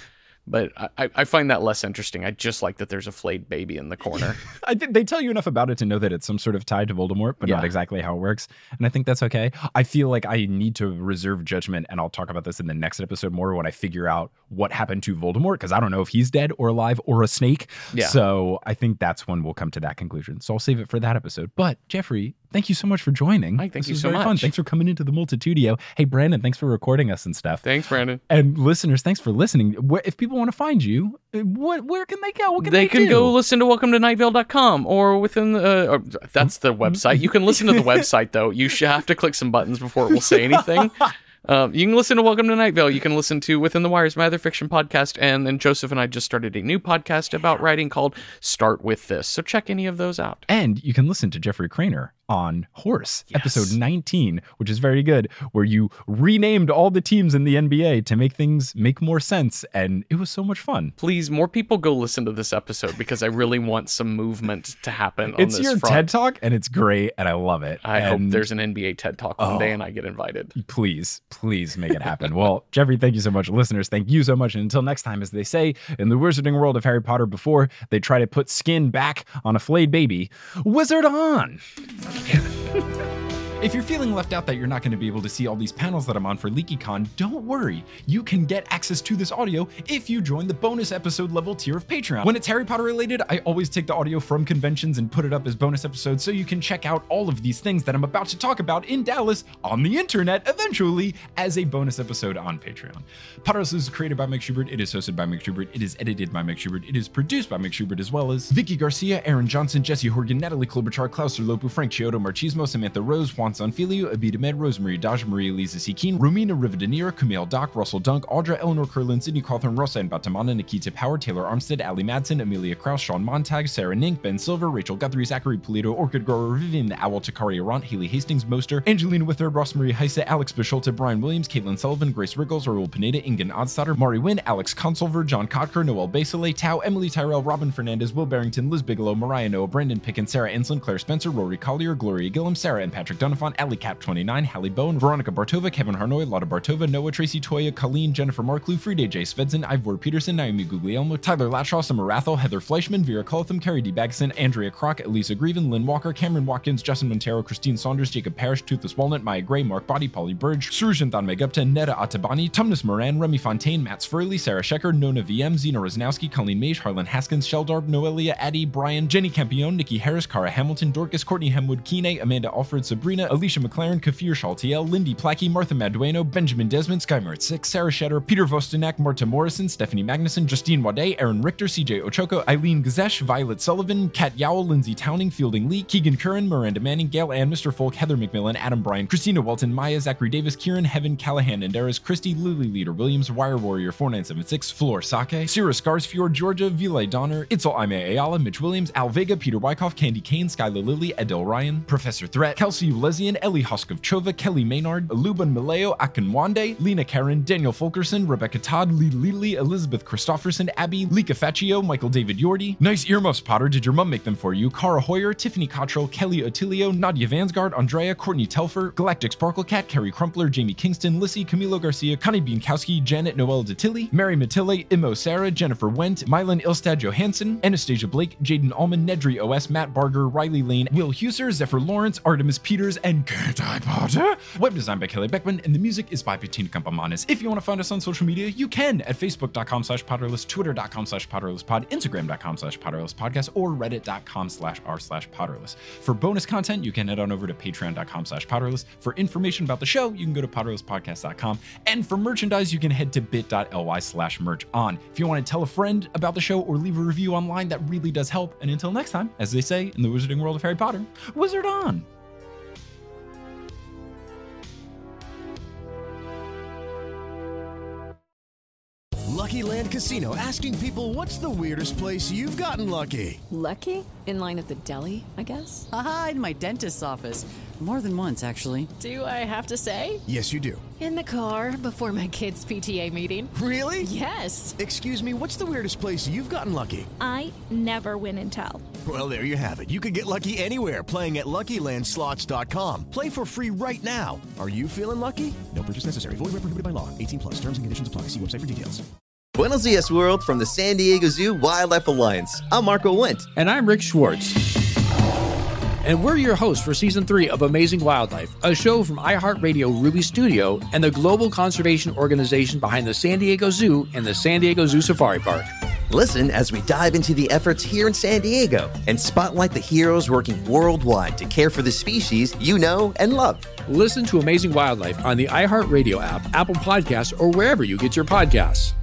But I, I find that less interesting. I just like that there's a flayed baby in the corner. I think they tell you enough about it to know that it's some sort of tied to Voldemort, but Yeah. not exactly how it works. And I think that's okay. I feel like I need to reserve judgment, and I'll talk about this in the next episode more when I figure out what happened to Voldemort, because I don't know if he's dead or alive or a snake. Yeah. So I think that's when we'll come to that conclusion. So I'll save it for that episode. But Jeffrey, thank you so much for joining. Mike, thank This you was so very fun. much. Thanks for coming into the Multitudio. Hey, Brandon, thanks for recording us and stuff. Thanks, Brandon. And listeners, thanks for listening. Where, if people want to find you, what, where can they go? What can They they, can do? go listen to welcome to night vale dot com or within the, uh, or that's the website. You can listen to the website, though. You should have to click some buttons before it will say anything. Um, you can listen to Welcome to Night Vale. You can listen to Within the Wires, my other fiction podcast. And then Joseph and I just started a new podcast about writing called Start With This. So check any of those out. And you can listen to Jeffrey Craner on Horse, Yes. episode nineteen, which is very good, where you renamed all the teams in the N B A to make things make more sense. And it was so much fun. Please, more people go listen to this episode because I really want some movement to happen on It's this your front. TED Talk, and it's great, and I love it. I hope And there's an N B A TED Talk one Oh. day and I get invited. Please, please make it happen. Well, Jeffrey, thank you so much. Listeners, thank you so much. And until next time, as they say in the wizarding world of Harry Potter before they try to put skin back on a flayed baby, wizard on! If you're feeling left out that you're not going to be able to see all these panels that I'm on for LeakyCon, don't worry. You can get access to this audio if you join the bonus episode level tier of Patreon. When it's Harry Potter related, I always take the audio from conventions and put it up as bonus episodes so you can check out all of these things that I'm about to talk about in Dallas on the internet eventually as a bonus episode on Patreon. Potterless is created by Mike Schubert. It is hosted by Mike Schubert. It is edited by Mike Schubert. It is produced by Mike Schubert, as well as Vicky Garcia, Aaron Johnson, Jesse Horgan, Natalie Klobuchar, Klaus Lopu, Frank Chiodo, Marchismo, Samantha Rose, Juan Sanfilio, Abida Med, Rosemary Daj, Maria Lisa Sekin, Romina Rivadeneira, Kumail Doc, Russell Dunk, Audra Eleanor Curlin, Sydney Cawthorn, Rosa and Batamana, Nikita Power, Taylor Armstead, Ali Madsen, Amelia Krauss, Sean Montag, Sarah Nink, Ben Silver, Rachel Guthrie, Zachary Polito, Orchid Grower, Vivian the Owl, Takari Arant, Haley Hastings, Moster, Angelina Witherd, Rosemary Heise, Alex Bisholta, Brian Williams, Caitlin Sullivan, Grace Riggles, Raul Pineda, Ingen Odstatter, Mari Wynn, Alex Consolver, John Kotker, Noel Basile, Tao, Emily Tyrell, Robin Fernandez, Will Barrington, Liz Bigelow, Mariah Noah, Brandon Pickens, Sarah Enslin, Claire Spencer, Rory Collier, Gloria Gillum, Sarah and Patrick Donifant, Ali Cap twenty-nine, Hallie Bone, Veronica Bartova, Kevin Harnoy, Lotta Bartova, Noah Tracy Toya, Colleen, Jennifer Marklew, Frida J. Svedzin, Ivor Peterson, Naomi Guglielmo, Tyler Latshaw, Summer Rathel, Heather Fleischman, Vera Colatham, Carrie D. Bagson, Andrea Kroc, Elisa Grieven, Lynn Walker, Cameron Watkins, Justin Montero, Christine Saunders, Jacob Parrish, Toothless Walnut, Maya Gray, Mark Body, Polly Burge, Surujanthan Megupta, Netta Atabani, Tumnus Moran, Remy Fontaine, Matt Sfurley, Sarah Shecker, Nona V M, Zena Rosnowski, Colleen Mage, Harlan Haskins, Sheldarb, Noelia, Addie, Brian, Jenny Campione, Nikki Harris, Cara Hamilton, Dorcas, Courtney Hemwood, Kine, Amanda Alfred, Sabrina, Alicia McLaren, Kafir Shaltiel, Lindy Plackey, Martha Madueno, Benjamin Desmond, Skymart six, Sarah Shetter, Peter Vostenak, Marta Morrison, Stephanie Magnuson, Justine Wade, Aaron Richter, C J Ochoko, Eileen Gazesh, Violet Sullivan, Kat Yowell, Lindsay Towning, Fielding Lee, Keegan Curran, Miranda Manning, Gail Ann, Mister Folk, Heather McMillan, Adam Bryan, Christina Walton, Maya, Zachary Davis, Kieran, Heaven, Callahan, Enderas, Christy, Lily Leader Williams, Wire Warrior four nine seven six, Floor Sake, Sierra Scarsfjord, Georgia, Vilay Donner, Itzel Aime Ayala, Mitch Williams, Al Vega, Peter Wyckoff, Candy Kane, Skylar Lilly, Adele Ryan, Professor Threat, Kelsey Ulesian, Ellie Hoskov-Chova, Kelly Maynard, Luban Maleo, Akinwande, Lena Karen, Daniel Fulkerson, Rebecca Todd, Lee Lely, Elizabeth Christofferson, Abby, Lika Faccio, Michael David Yordi. Nice earmuffs, Potter. Did your mom make them for you? Cara Hoyer, Tiffany Cottrell, Kelly Attilio, Nadia Vansgard, Andrea, Courtney Telfer, Galactic Sparkle Cat, Carrie Crumpler, Jamie Kingston, Lissy, Camilo Garcia, Connie Bienkowski, Janet Noel Detilly, Mary Matille, Imo Sarah, Jennifer Wendt, Mylan Ilstad Johansson, Anastasia Blake, Jaden Allman, Nedry O S, Matt Barger, Riley Lane, Will Huser, Zephyr Lawrence, Artemis Peters, and Can't I Potter? Web design by Kelly Beckman, and the music is by Bettina Campamanes. If you want to find us on social media, you can at facebook.com slash Potterless, twitter.com slash Potterlesspod, instagram.com slash Potterlesspodcast, or reddit.com slash r slash Potterless. For bonus content, you can head on over to patreon.com slash Potterless. For information about the show, you can go to potterlesspodcast dot com. And for merchandise, you can head to bit.ly slash merch on. If you want to tell a friend about the show or leave a review online, that really does help. And until next time, as they say in the wizarding world of Harry Potter, wizard on! Lucky Land Casino, asking people, what's the weirdest place you've gotten lucky? Lucky? In line at the deli, I guess? Aha, in my dentist's office. More than once, actually. Do I have to say? Yes, you do. In the car before my kids' P T A meeting. Really? Yes. Excuse me, what's the weirdest place you've gotten lucky? I never win and tell. Well, there you have it. You can get lucky anywhere, playing at Lucky Land Slots dot com. Play for free right now. Are you feeling lucky? No purchase necessary. Void where prohibited by law. eighteen plus. Terms and conditions apply. See website for details. Buenos dias, world, from the San Diego Zoo Wildlife Alliance. I'm Marco Wendt. And I'm Rick Schwartz. And we're your hosts for Season three of Amazing Wildlife, a show from iHeartRadio Ruby Studio and the global conservation organization behind the San Diego Zoo and the San Diego Zoo Safari Park. Listen as we dive into the efforts here in San Diego and spotlight the heroes working worldwide to care for the species you know and love. Listen to Amazing Wildlife on the iHeartRadio app, Apple Podcasts, or wherever you get your podcasts.